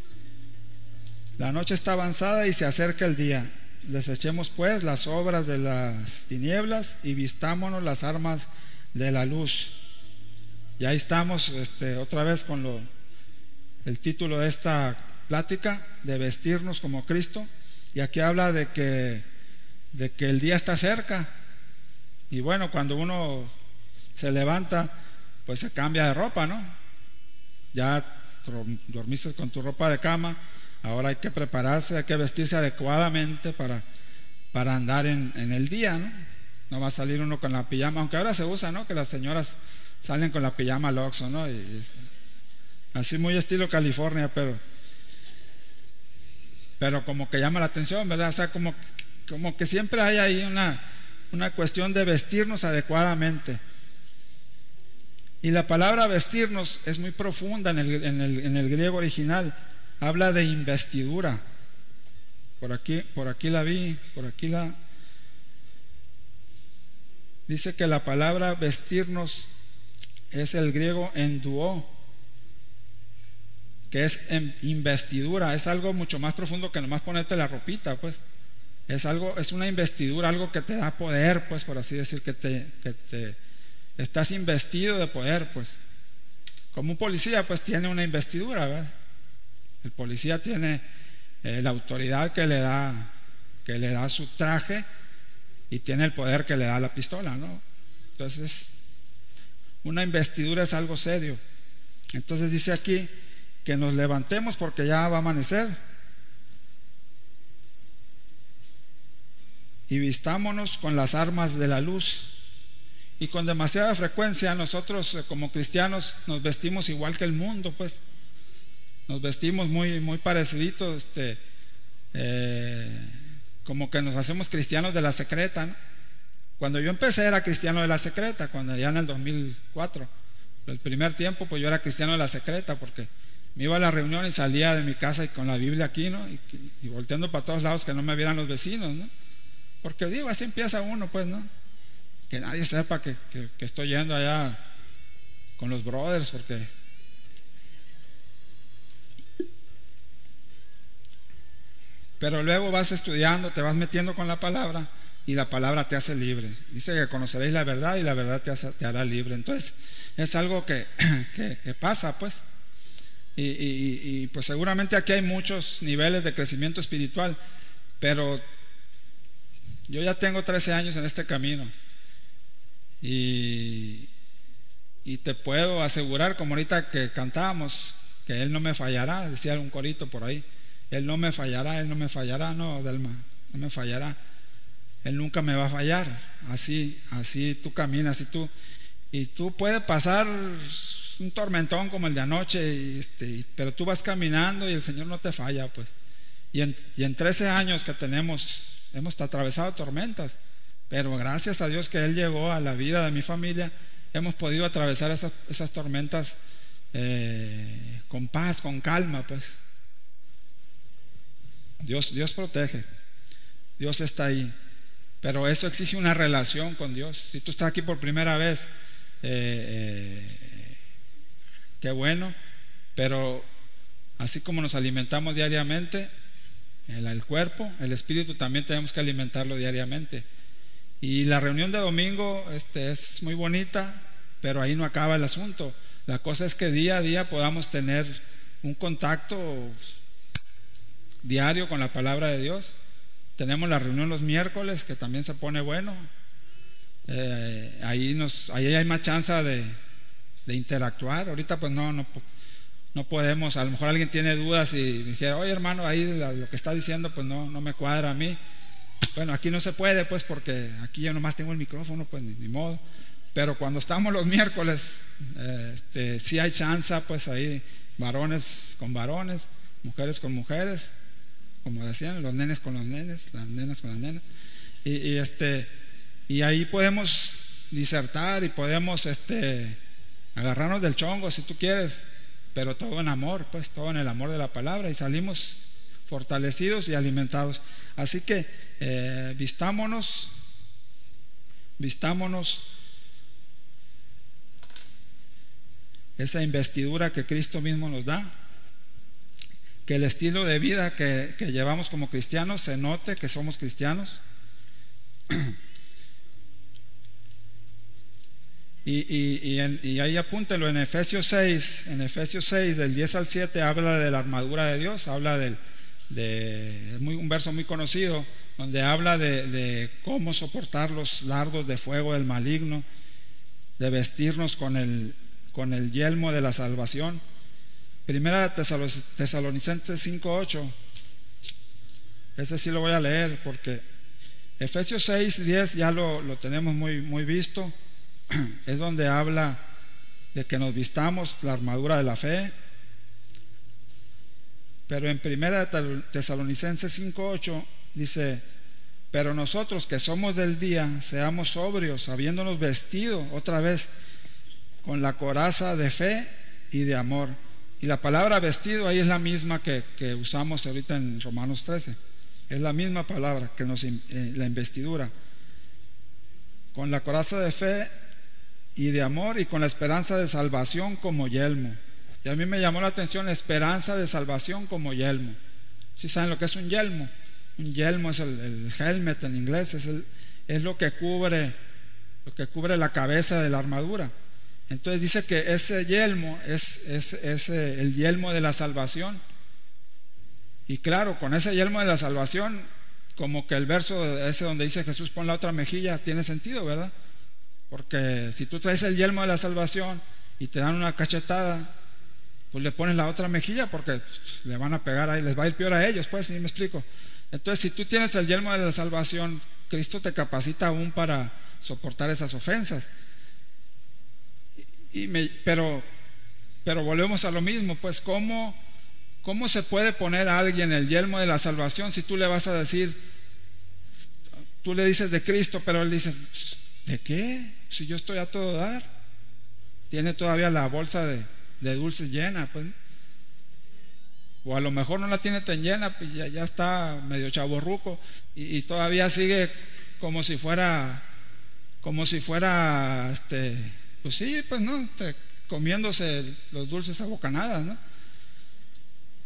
La noche está avanzada y se acerca el día. Desechemos pues las obras de las tinieblas y vistámonos las armas de la luz. Y ahí estamos este, otra vez con lo, el título de esta plática, de vestirnos como Cristo. Y aquí habla de que, de que el día está cerca. Y bueno, cuando uno se levanta, pues se cambia de ropa, ¿no? Ya dormiste con tu ropa de cama. Ahora hay que prepararse, hay que vestirse adecuadamente para, para andar en, en el día, ¿no? No va a salir uno con la pijama, aunque ahora se usa, ¿no? Que las señoras salen con la pijama al Oxxo, ¿no? Y, y, así muy estilo California, pero pero como que llama la atención, ¿verdad? O sea, como, como que siempre hay ahí una, una cuestión de vestirnos adecuadamente. Y la palabra vestirnos es muy profunda en el, en el, en el griego original. Habla de investidura. Por aquí, por aquí la vi, por aquí la. Dice que la palabra vestirnos es el griego enduó, que es investidura. Es algo mucho más profundo que nomás ponerte la ropita, pues. Es algo, es una investidura, algo que te da poder, pues, por así decir, que te, que te estás investido de poder, pues. Como un policía, pues, tiene una investidura, ¿verdad? El policía tiene eh, la autoridad que le da que le da su traje y tiene el poder que le da la pistola, ¿no? Entonces, una investidura es algo serio. Entonces dice aquí que nos levantemos porque ya va a amanecer y vistámonos con las armas de la luz. Y con demasiada frecuencia nosotros eh, como cristianos nos vestimos igual que el mundo, pues. Nos vestimos muy, muy pareciditos, este, eh, como que nos hacemos cristianos de la secreta, ¿no? Cuando yo empecé era cristiano de la secreta, cuando ya en el dos mil cuatro, el primer tiempo, pues yo era cristiano de la secreta, porque me iba a la reunión y salía de mi casa y con la Biblia aquí, ¿no? Y, y volteando para todos lados que no me vieran los vecinos, ¿no? Porque digo, así empieza uno, pues, ¿no? Que nadie sepa que, que, que estoy yendo allá con los brothers, porque pero luego vas estudiando, te vas metiendo con la palabra y la palabra te hace libre. Dice que conoceréis la verdad y la verdad te, hace, te hará libre. Entonces es algo que, que, que pasa, pues. Y, y, y pues seguramente aquí hay muchos niveles de crecimiento espiritual, pero yo ya tengo trece años en este camino y, y te puedo asegurar, como ahorita que cantábamos, que Él no me fallará, decía un corito por ahí, Él no me fallará, Él no me fallará, no, Delma, no me fallará, Él nunca me va a fallar. Así, así tú caminas y tú, y tú puedes pasar un tormentón como el de anoche, y este, pero tú vas caminando y el Señor no te falla, pues. Y en, y en trece años que tenemos, hemos atravesado tormentas, pero gracias a Dios que Él llegó a la vida de mi familia, hemos podido atravesar esas, esas tormentas eh, con paz, con calma, pues. Dios, Dios protege, Dios está ahí, pero eso exige una relación con Dios. Si tú estás aquí por primera vez, eh, eh, qué bueno, pero así como nos alimentamos diariamente, el, el cuerpo, el espíritu también tenemos que alimentarlo diariamente. Y la reunión de domingo este, es muy bonita, pero ahí no acaba el asunto. La cosa es que día a día podamos tener un contacto diario con la palabra de Dios. Tenemos la reunión los miércoles, que también se pone bueno. Eh, ahí, nos, ahí hay más chance de, de interactuar. Ahorita pues no, no, no podemos. A lo mejor alguien tiene dudas y dijera, oye hermano, ahí lo que está diciendo pues no, no me cuadra a mí. Bueno, aquí no se puede pues porque aquí yo nomás tengo el micrófono, pues ni, ni modo. Pero cuando estamos los miércoles, eh, este, sí hay chance pues ahí, varones con varones, mujeres con mujeres, como decían, los nenes con los nenes, las nenas con las nenas, y, y este y ahí podemos disertar y podemos este agarrarnos del chongo si tú quieres, pero todo en amor, pues todo en el amor de la palabra, y salimos fortalecidos y alimentados. Así que eh, vistámonos vistámonos esa investidura que Cristo mismo nos da, que el estilo de vida que, que llevamos como cristianos se note que somos cristianos. y, y, y, en, y ahí apúntelo en Efesios seis, en Efesios seis del diez al siete habla de la armadura de Dios, habla del, de muy, un verso muy conocido donde habla de, de cómo soportar los dardos de fuego del maligno, de vestirnos con el, con el yelmo de la salvación. Primera Tesalonicenses cinco ocho, ese sí lo voy a leer porque Efesios seis diez ya lo, lo tenemos muy, muy visto. Es donde habla de que nos vistamos la armadura de la fe. Pero en Primera Tesalonicenses cinco ocho dice, pero nosotros que somos del día, seamos sobrios, habiéndonos vestido otra vez con la coraza de fe y de amor. Y la palabra vestido ahí es la misma que, que usamos ahorita en Romanos trece. Es la misma palabra que nos, eh, la investidura. Con la coraza de fe y de amor y con la esperanza de salvación como yelmo. Y a mí me llamó la atención la esperanza de salvación como yelmo. ¿Sí saben lo que es un yelmo? Un yelmo es el, el helmet en inglés, es, el, es lo que cubre, lo que cubre la cabeza de la armadura. Entonces dice que ese yelmo es, es, es el yelmo de la salvación. Y claro, con ese yelmo de la salvación, como que el verso ese donde dice Jesús pon la otra mejilla, tiene sentido, ¿verdad? Porque si tú traes el yelmo de la salvación y te dan una cachetada, pues le pones la otra mejilla porque le van a pegar ahí, les va a ir peor a ellos, pues, ¿sí me explico? Entonces, si tú tienes el yelmo de la salvación, Cristo te capacita aún para soportar esas ofensas. Y me, pero, pero volvemos a lo mismo, pues, ¿cómo, ¿cómo se puede poner a alguien el yelmo de la salvación si tú le vas a decir, tú le dices de Cristo, pero él dice, ¿de qué? Si yo estoy a todo dar, tiene todavía la bolsa de, de dulces llena, pues, o a lo mejor no la tiene tan llena, pues ya, ya está medio chavorruco y, y todavía sigue como si fuera, como si fuera, este, pues sí, pues no, este, comiéndose los dulces a bocanadas, ¿no?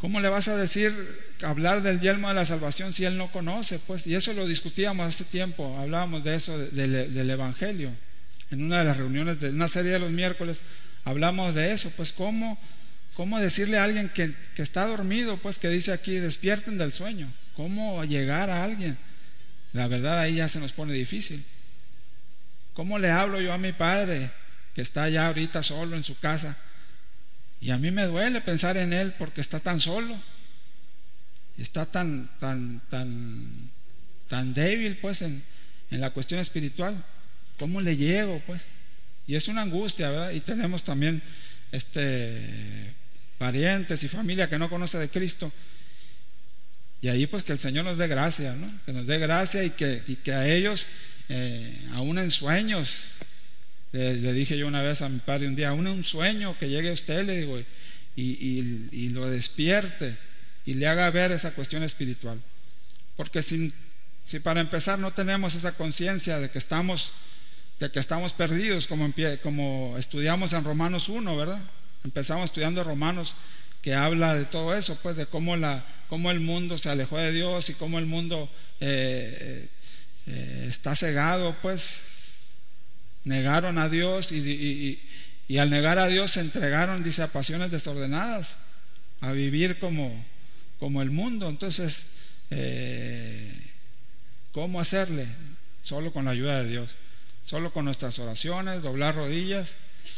¿Cómo le vas a decir, hablar del yelmo de la salvación si él no conoce? Pues, y eso lo discutíamos hace tiempo, hablábamos de eso, de, de, del Evangelio. En una de las reuniones de una serie de los miércoles hablamos de eso, pues cómo, cómo decirle a alguien que, que está dormido, pues que dice aquí, despierten del sueño. ¿Cómo llegar a alguien? La verdad ahí ya se nos pone difícil. ¿Cómo le hablo yo a mi padre que está allá ahorita solo en su casa? Y a mí me duele pensar en él porque está tan solo, está tan, tan, tan, tan débil, pues, en, en la cuestión espiritual. ¿Cómo le llego, pues? Y es una angustia, ¿verdad? Y tenemos también este, parientes y familia que no conoce de Cristo. Y ahí pues que el Señor nos dé gracia, ¿no? Que nos dé gracia y que, y que a ellos, eh, aún en sueños, le, le dije yo una vez a mi padre un día, aún en un sueño que llegue a usted, le digo, y, y, y lo despierte y le haga ver esa cuestión espiritual. Porque si, si para empezar no tenemos esa conciencia de que estamos de que estamos perdidos, como, en pie, como estudiamos en Romanos uno, ¿verdad? Empezamos estudiando Romanos, que habla de todo eso, pues de cómo, la, cómo el mundo se alejó de Dios y cómo el mundo eh, eh, está cegado, pues negaron a Dios y, y, y, y al negar a Dios se entregaron, dice, a pasiones desordenadas, a vivir como, como el mundo. Entonces, eh, ¿cómo hacerle? Solo con la ayuda de Dios, solo con nuestras oraciones, doblar rodillas,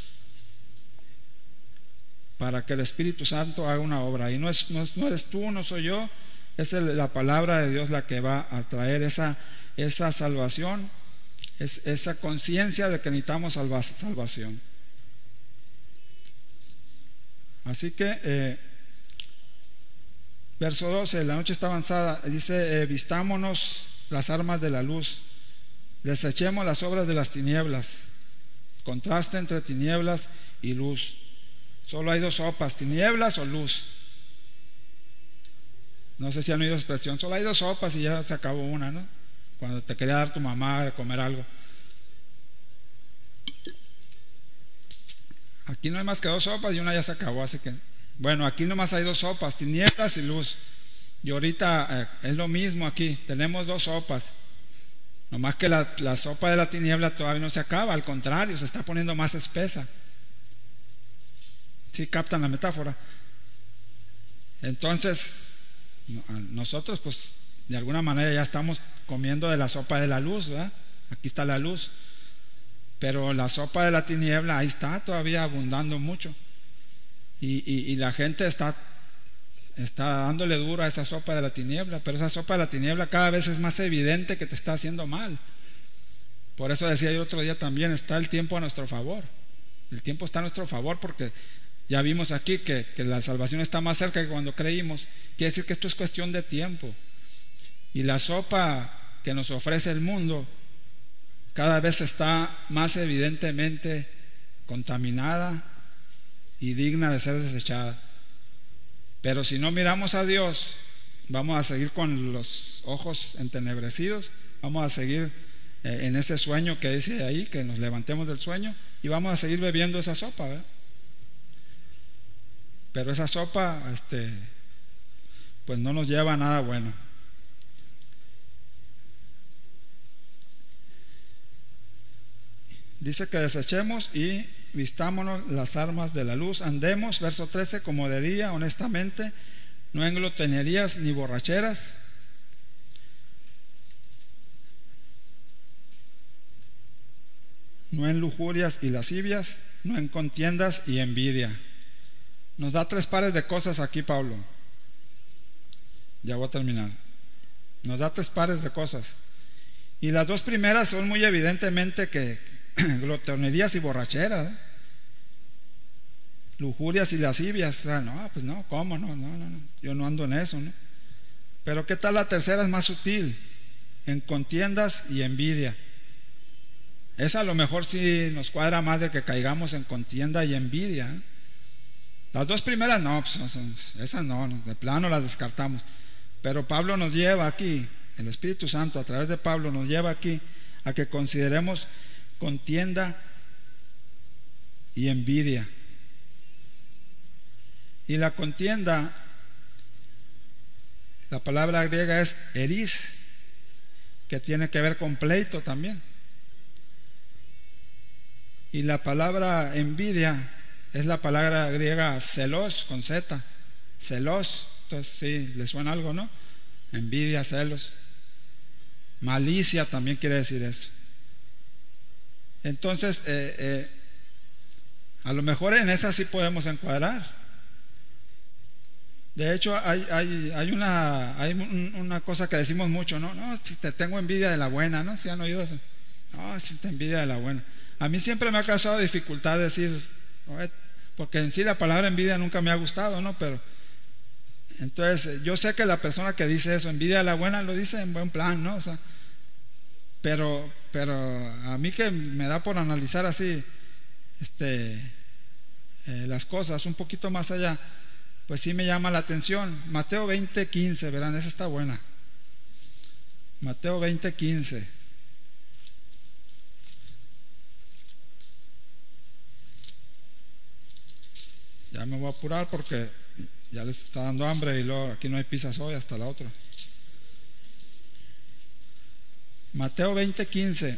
para que el Espíritu Santo haga una obra. Y no, es, no, no eres tú, no soy yo, es el, la palabra de Dios la que va a traer esa, esa salvación, es, esa conciencia de que necesitamos salva, salvación. Así que eh, verso doce, la noche está avanzada, dice, eh, vistámonos las armas de la luz, desechemos las obras de las tinieblas. Contraste entre tinieblas y luz. Solo hay dos sopas, tinieblas o luz. No sé si han oído esa expresión, solo hay dos sopas y ya se acabó una, ¿no? Cuando te quería dar tu mamá de comer algo. Aquí no hay más que dos sopas y una ya se acabó, así que bueno, aquí nomás hay dos sopas, tinieblas y luz. Y ahorita eh, es lo mismo aquí, tenemos dos sopas. Nomás que la, la sopa de la tiniebla todavía no se acaba, al contrario, se está poniendo más espesa. ¿Sí captan la metáfora? Entonces nosotros pues de alguna manera ya estamos comiendo de la sopa de la luz, ¿verdad? Aquí está la luz, pero la sopa de la tiniebla ahí está todavía abundando mucho y, y, y la gente está está dándole duro a esa sopa de la tiniebla, pero esa sopa de la tiniebla cada vez es más evidente que te está haciendo mal. Por eso decía yo otro día también, está el tiempo a nuestro favor. El tiempo está a nuestro favor porque ya vimos aquí que, que la salvación está más cerca que cuando creímos. Quiere decir que esto es cuestión de tiempo. Y la sopa que nos ofrece el mundo cada vez está más evidentemente contaminada y digna de ser desechada. Pero si no miramos a Dios, vamos a seguir con los ojos entenebrecidos, vamos a seguir eh, en ese sueño que dice ahí, que nos levantemos del sueño y vamos a seguir bebiendo esa sopa, ¿verdad? Pero esa sopa este, pues no nos lleva a nada bueno. Dice que desechemos y vistámonos las armas de la luz, andemos, verso trece, como de día, honestamente, no en glotonerías ni borracheras, no en lujurias y lascivias, no en contiendas y envidia. Nos da tres pares de cosas aquí Pablo. Ya voy a terminar. Nos da tres pares de cosas. Y las dos primeras son muy evidentemente que glotonerías y borracheras, ¿eh? Lujurias y lascivias. O sea, no, pues no, ¿cómo? No, no, no, no. Yo no ando en eso, ¿no? Pero ¿qué tal la tercera? Es más sutil. En contiendas y envidia. Esa a lo mejor sí nos cuadra más de que caigamos en contienda y envidia, ¿eh? Las dos primeras no, pues, no son, esas no, no, de plano las descartamos. Pero Pablo nos lleva aquí, el Espíritu Santo a través de Pablo nos lleva aquí a que consideremos contienda y envidia. Y la contienda La palabra griega es eris, que tiene que ver con pleito también. Y la palabra envidia es la palabra griega celos, con Z, celos. Entonces sí, le suena algo, ¿no? Envidia, celos. Malicia también quiere decir eso. Entonces eh, eh, a lo mejor en esa sí podemos encuadrar. De hecho hay, hay, hay, una, hay una cosa que decimos mucho, ¿no? No, si te tengo envidia de la buena, ¿no? ¿Sí han oído eso? No, si te envidia de la buena. A mí siempre me ha causado dificultad decir, porque en sí la palabra envidia nunca me ha gustado, ¿no? Pero entonces yo sé que la persona que dice eso, envidia de la buena, lo dice en buen plan, ¿no? O sea, pero, pero a mí que me da por analizar así este, eh, las cosas un poquito más allá, pues sí me llama la atención. Mateo veinte quince, verán, esa está buena. Mateo veinte quince. Ya me voy a apurar porque ya les está dando hambre y luego aquí no hay pizzas hoy, hasta la otra. Mateo veinte quince.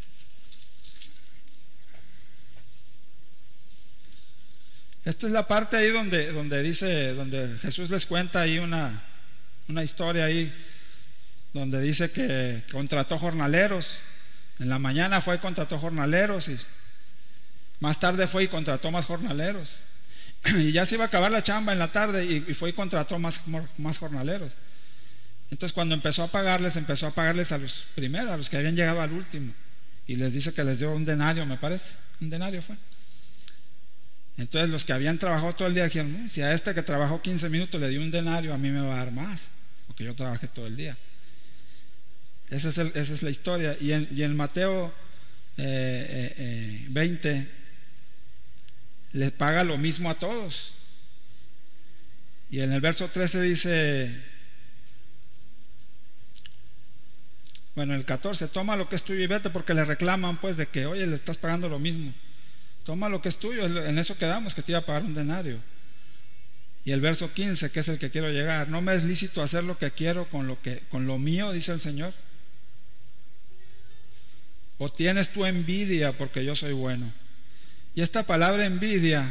Esta es la parte ahí donde, donde dice, donde Jesús les cuenta ahí una, una historia ahí, donde dice que contrató jornaleros. En la mañana fue y contrató jornaleros, y más tarde fue y contrató más jornaleros. Y ya se iba a acabar la chamba en la tarde y, y fue y contrató más, más jornaleros. Entonces cuando empezó a pagarles, empezó a pagarles a los primeros, a los que habían llegado al último, y les dice que les dio un denario, me parece, un denario fue. Entonces los que habían trabajado todo el día dijeron, si a este que trabajó quince minutos le dio un denario, a mí me va a dar más, porque yo trabajé todo el día. Esa es, el, esa es la historia. Y en, y en Mateo eh, eh, eh, veinte les paga lo mismo a todos. Y en el verso trece dice, bueno, en el catorce, toma lo que es tuyo y vete, porque le reclaman pues de que, oye, le estás pagando lo mismo. Toma lo que es tuyo, en eso quedamos, que te iba a pagar un denario. Y el verso quince, que es el que quiero llegar, no me es lícito hacer lo que quiero con lo que, con lo mío, dice el Señor. ¿O tienes tu envidia porque yo soy bueno? Y esta palabra envidia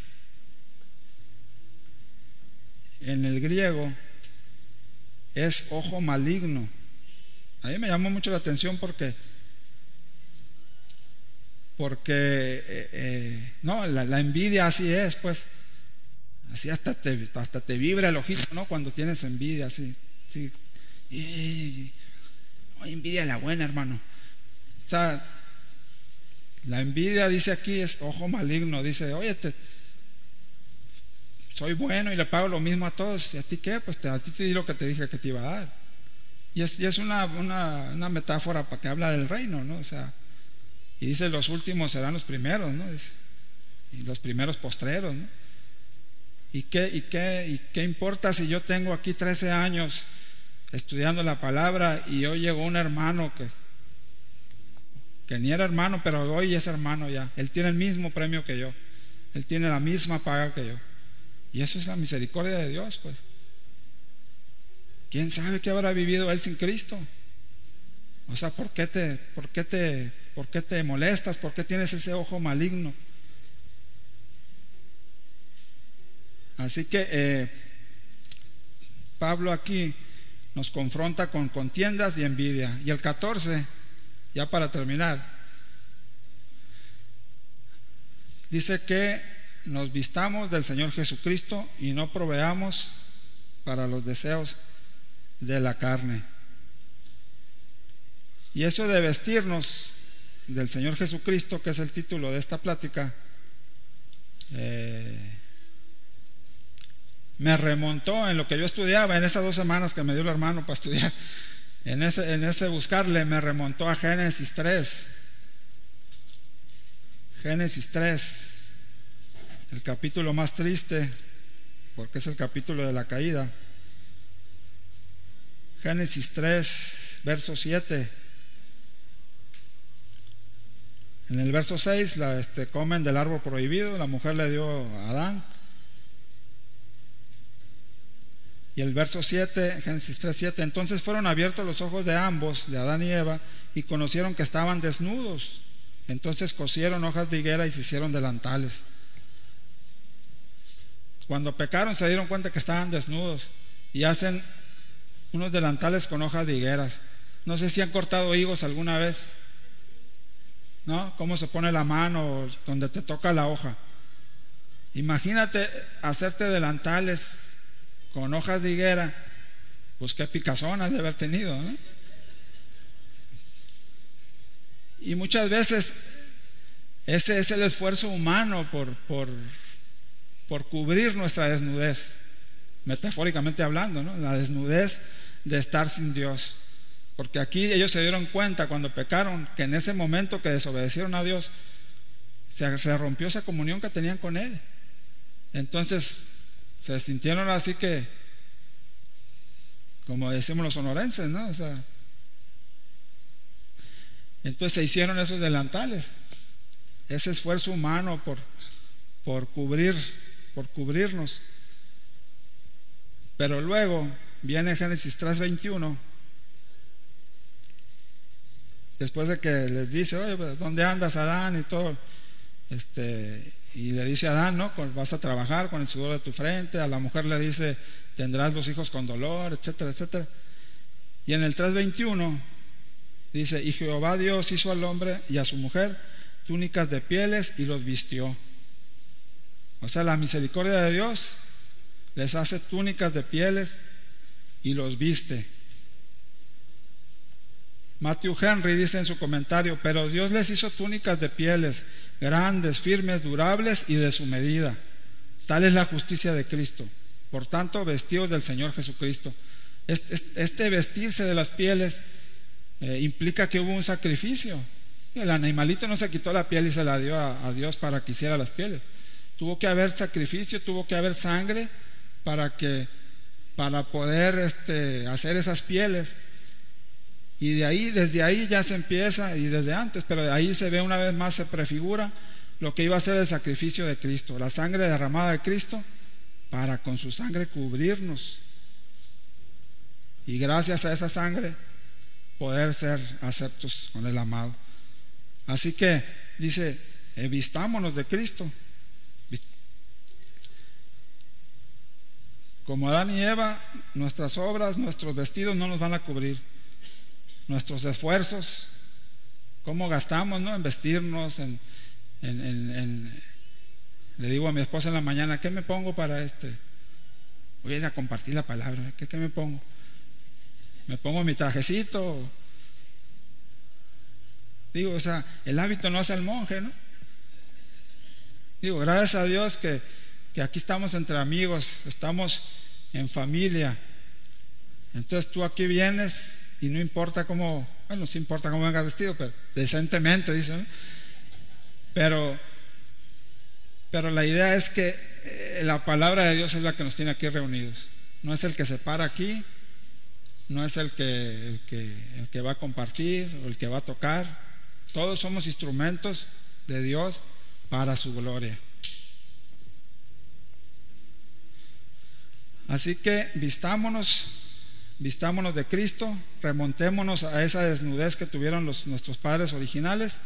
en el griego es ojo maligno. A mí me llamó mucho la atención porque porque eh, eh, no, la, la envidia así es, pues así hasta te, hasta te vibra el ojito, ¿no? Cuando tienes envidia, así, así. Y, oh, envidia la buena, hermano. O sea, la envidia, dice aquí, es ojo maligno. Dice, oye, te, soy bueno y le pago lo mismo a todos. ¿Y a ti qué? Pues te, a ti te di lo que te dije que te iba a dar. Y es, y es una, una, una metáfora para que habla del reino, ¿no? O sea, y dice, los últimos serán los primeros, ¿no? Dice, y los primeros postreros, ¿no? ¿Y qué, y, qué, ¿Y qué importa si yo tengo aquí trece años estudiando la palabra y hoy llegó un hermano que, que ni era hermano, pero hoy es hermano ya? Él tiene el mismo premio que yo, él tiene la misma paga que yo. Y eso es la misericordia de Dios, pues. ¿Quién sabe qué habrá vivido él sin Cristo? O sea, ¿por qué te, por qué te, por qué te molestas? ¿Por qué tienes ese ojo maligno? Así que eh, Pablo aquí nos confronta con contiendas y envidia. Y el catorce, ya para terminar, dice que nos vistamos del Señor Jesucristo y no proveamos para los deseos de la carne. Y eso de vestirnos del Señor Jesucristo, que es el título de esta plática, eh, me remontó en lo que yo estudiaba en esas dos semanas que me dio el hermano para estudiar. En ese, en ese buscarle me remontó a Génesis tres. Génesis tres, el capítulo más triste, porque es el capítulo de la caída. Génesis tres, verso siete. En el verso seis, la, este, comen del árbol prohibido. La mujer le dio a Adán. Y el verso siete, Génesis tres siete, entonces fueron abiertos los ojos de ambos, de Adán y Eva, y conocieron que estaban desnudos. Entonces cosieron hojas de higuera y se hicieron delantales. Cuando pecaron se dieron cuenta que estaban desnudos y hacen unos delantales con hojas de higueras. No sé si han cortado higos alguna vez, ¿no? Cómo se pone la mano donde te toca la hoja. Imagínate hacerte delantales con hojas de higuera, pues qué picazón has de haber tenido, ¿no? Y muchas veces ese es el esfuerzo humano por, por, por cubrir nuestra desnudez, metafóricamente hablando, ¿no? La desnudez de estar sin Dios. Porque aquí ellos se dieron cuenta cuando pecaron que en ese momento que desobedecieron a Dios se, se rompió esa comunión que tenían con Él. Entonces se sintieron así que, como decimos los sonorenses, ¿no? O sea, entonces se hicieron esos delantales, ese esfuerzo humano por, por cubrir, por cubrirnos. Pero luego viene Génesis tres veintiuno, después de que les dice, oye, pues, ¿dónde andas, Adán? Y todo, este, y le dice a Adán, ¿no? Vas a trabajar con el sudor de tu frente. A la mujer le dice, tendrás los hijos con dolor, etcétera, etcétera. Y en el tres veintiuno dice, y Jehová Dios hizo al hombre y a su mujer túnicas de pieles y los vistió. O sea, la misericordia de Dios les hace túnicas de pieles y los viste. Matthew Henry dice en su comentario, pero Dios les hizo túnicas de pieles grandes, firmes, durables y de su medida. Tal es la justicia de Cristo. Por tanto, vestidos del Señor Jesucristo. Este, este vestirse de las pieles eh, implica que hubo un sacrificio. El animalito no se quitó la piel y se la dio a, a Dios para que hiciera las pieles. Tuvo que haber sacrificio, tuvo que haber sangre para que para poder este, hacer esas pieles. Y de ahí, desde ahí ya se empieza, y desde antes, pero de ahí se ve una vez más, se prefigura lo que iba a ser el sacrificio de Cristo, la sangre derramada de Cristo, para con su sangre cubrirnos. Y gracias a esa sangre poder ser aceptos con el amado. Así que dice, eh, vistámonos de Cristo. Como Adán y Eva, nuestras obras, nuestros vestidos no nos van a cubrir. Nuestros esfuerzos, cómo gastamos, ¿no? En vestirnos, en, en, en, en, le digo a mi esposa en la mañana, ¿qué me pongo para este? Voy a ir a compartir la palabra, ¿qué, qué me pongo? ¿Me pongo mi trajecito? Digo, o sea, el hábito no hace al monje, ¿no? Digo, gracias a Dios que, que aquí estamos entre amigos, estamos en familia. Entonces tú aquí vienes y no importa cómo, bueno, sí importa cómo vengas vestido, pero decentemente, dicen, ¿no? Pero, pero la idea es que eh, la palabra de Dios es la que nos tiene aquí reunidos. No es el que se para aquí, no es el que, el que, el que va a compartir o el que va a tocar. Todos somos instrumentos de Dios para su gloria. Así que vistámonos, vistámonos de Cristo, remontémonos a esa desnudez que tuvieron los, nuestros padres originales,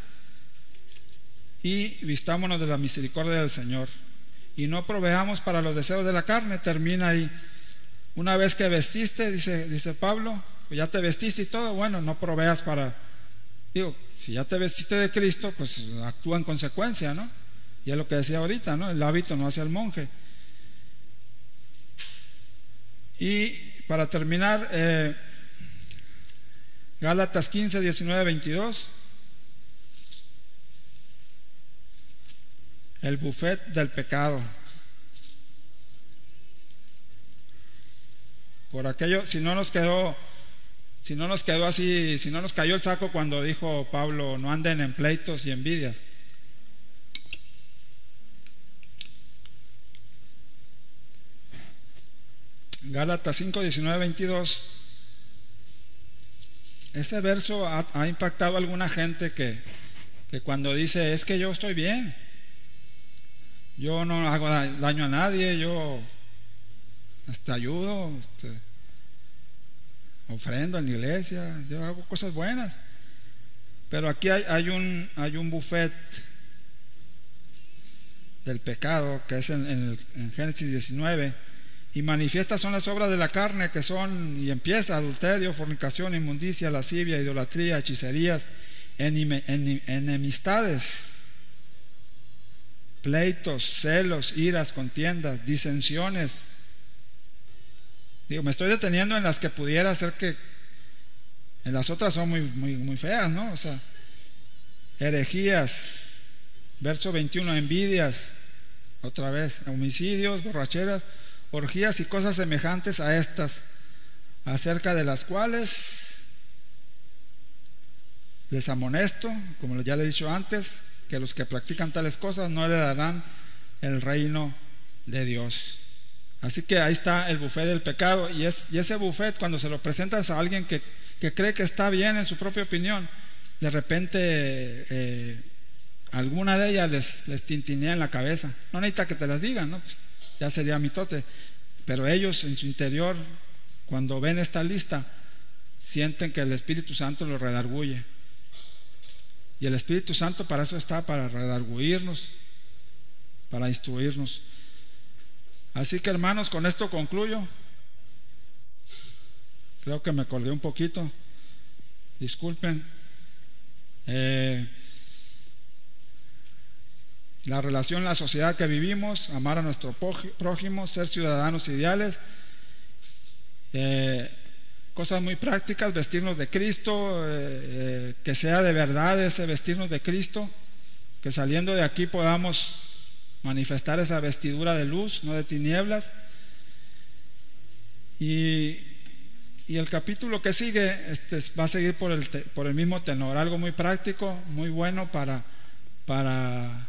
y vistámonos de la misericordia del Señor, y no proveamos para los deseos de la carne. Termina ahí. Una vez que vestiste, dice, dice Pablo, pues ya te vestiste y todo, bueno, no proveas para, digo, si ya te vestiste de Cristo, pues actúa en consecuencia, ¿no? Y es lo que decía ahorita, ¿no? El hábito no hace al monje. Y para terminar, eh, Gálatas quince, diecinueve, veintidós, el buffet del pecado. Por aquello, si no nos quedó, si no nos quedó así, si no nos cayó el saco cuando dijo Pablo, no anden en pleitos y envidias. Gálatas cinco, diecinueve, veintidós. Ese verso ha, ha impactado a alguna gente que, que cuando dice, es que yo estoy bien, yo no hago daño a nadie, yo hasta ayudo, este, ofrendo en la iglesia, yo hago cosas buenas. Pero aquí hay, hay un hay un buffet del pecado que es en, en, el, en Génesis diecinueve, y manifiestas son las obras de la carne, que son, y empieza: adulterio, fornicación, inmundicia, lascivia, idolatría, hechicerías, enime, en, enemistades, pleitos, celos, iras, contiendas, disensiones. Digo, me estoy deteniendo en las que pudiera ser que en las otras son muy, muy, muy feas, ¿no? O sea, herejías, verso veintiuno, envidias, otra vez, homicidios, borracheras, orgías y cosas semejantes a estas, acerca de las cuales les amonesto, como ya le he dicho antes, que los que practican tales cosas no heredarán el reino de Dios. Así que ahí está el buffet del pecado, y, es, y ese buffet, cuando se lo presentas a alguien que, que cree que está bien en su propia opinión, de repente eh, alguna de ellas les, les tintinea en la cabeza. No necesita que te las digan, ¿no? Pues ya sería mitote, pero ellos en su interior, cuando ven esta lista, sienten que el Espíritu Santo los redarguye. Y el Espíritu Santo para eso está, para redarguirnos, para instruirnos. Así que, hermanos, con esto concluyo. Creo que me colgué un poquito, disculpen. eh, la relación en la sociedad que vivimos, amar a nuestro prójimo, ser ciudadanos ideales, eh, cosas muy prácticas, vestirnos de Cristo, eh, eh, que sea de verdad ese vestirnos de Cristo, que saliendo de aquí podamos manifestar esa vestidura de luz, no de tinieblas. Y, y el capítulo que sigue este, va a seguir por el, te, por el mismo tenor, algo muy práctico, muy bueno para, para,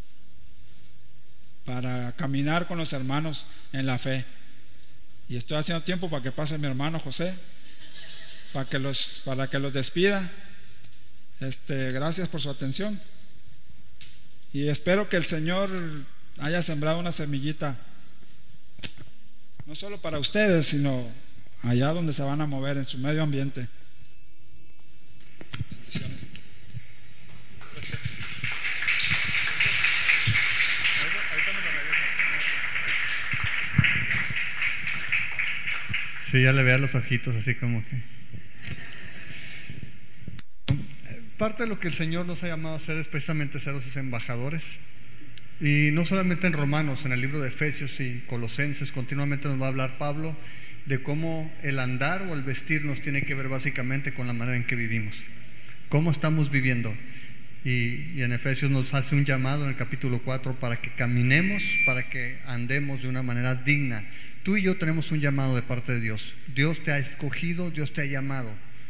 para caminar con los hermanos en la fe. Y estoy haciendo tiempo para que pase mi hermano José, para que los, para que los despida. Este, gracias por su atención. Y espero que el Señor haya sembrado una semillita, no solo para ustedes, sino allá donde se van a mover, en su medio ambiente. Bendiciones. Sí, ya le vea los ojitos así como que... Parte de lo que el Señor nos ha llamado a hacer es precisamente ser sus embajadores. Y no solamente en Romanos, en el libro de Efesios y Colosenses continuamente nos va a hablar Pablo de cómo el andar o el vestirnos tiene que ver básicamente con la manera en que vivimos, cómo estamos viviendo. Y, y en Efesios nos hace un llamado en el capítulo cuatro para que caminemos, para que andemos de una manera digna. Tú y yo tenemos un llamado de parte de Dios. Dios te ha escogido, Dios te ha llamado,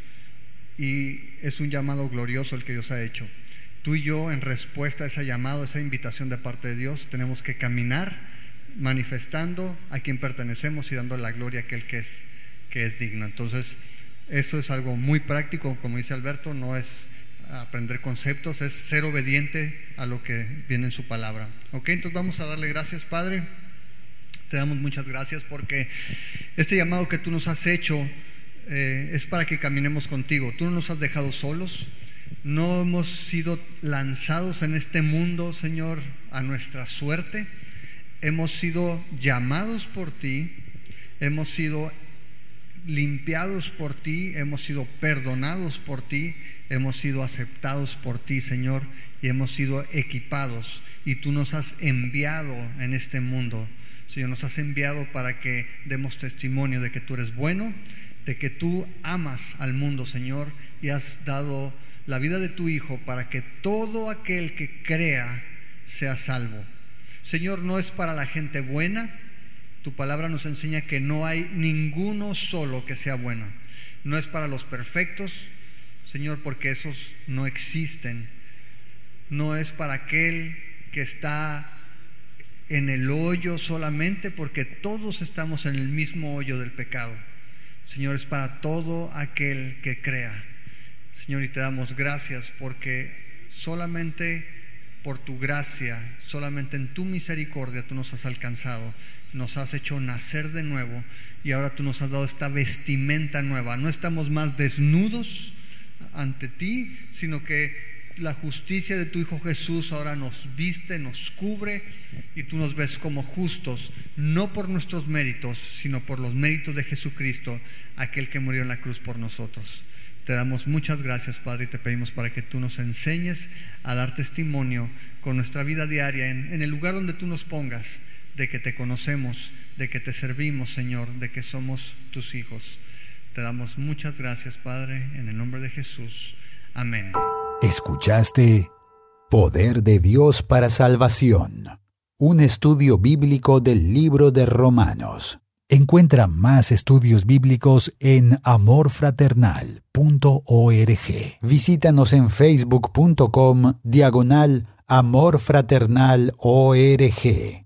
y es un llamado glorioso el que Dios ha hecho. Tú y yo, en respuesta a ese llamado, a esa invitación de parte de Dios, tenemos que caminar manifestando a quien pertenecemos y dando la gloria a aquel que es, que es digno. Entonces, esto es algo muy práctico, como dice Alberto, no es aprender conceptos, es ser obediente a lo que viene en su palabra. Ok, entonces vamos a darle gracias, Padre. Te damos muchas gracias porque este llamado que tú nos has hecho eh, es para que caminemos contigo. Tú no nos has dejado solos, no hemos sido lanzados en este mundo, Señor, a nuestra suerte. Hemos sido llamados por ti, hemos sido limpiados por ti, hemos sido perdonados por ti, hemos sido aceptados por ti, Señor, y hemos sido equipados, y tú nos has enviado en este mundo, Señor, nos has enviado para que demos testimonio de que tú eres bueno, de que tú amas al mundo, Señor, y has dado la vida de tu Hijo para que todo aquel que crea sea salvo. Señor, no es para la gente buena. Tu palabra nos enseña que no hay ninguno solo que sea bueno. No es para los perfectos, Señor, porque esos no existen. No es para aquel que está en el hoyo solamente, porque todos estamos en el mismo hoyo del pecado. Señor, es para todo aquel que crea. Señor, y te damos gracias porque solamente por tu gracia, solamente en tu misericordia tú nos has alcanzado, nos has hecho nacer de nuevo y ahora tú nos has dado esta vestimenta nueva. No estamos más desnudos ante ti, sino que la justicia de tu Hijo Jesús ahora nos viste, nos cubre y tú nos ves como justos, no por nuestros méritos, sino por los méritos de Jesucristo, aquel que murió en la cruz por nosotros. Te damos muchas gracias, Padre, y te pedimos para que tú nos enseñes a dar testimonio con nuestra vida diaria en, en el lugar donde tú nos pongas, de que te conocemos, de que te servimos, Señor, de que somos tus hijos. Te damos muchas gracias, Padre, en el nombre de Jesús. Amén. Escuchaste Poder de Dios para Salvación, un estudio bíblico del libro de Romanos. Encuentra más estudios bíblicos en amor fraternal punto org. Visítanos en facebook punto com diagonal amor fraternal org.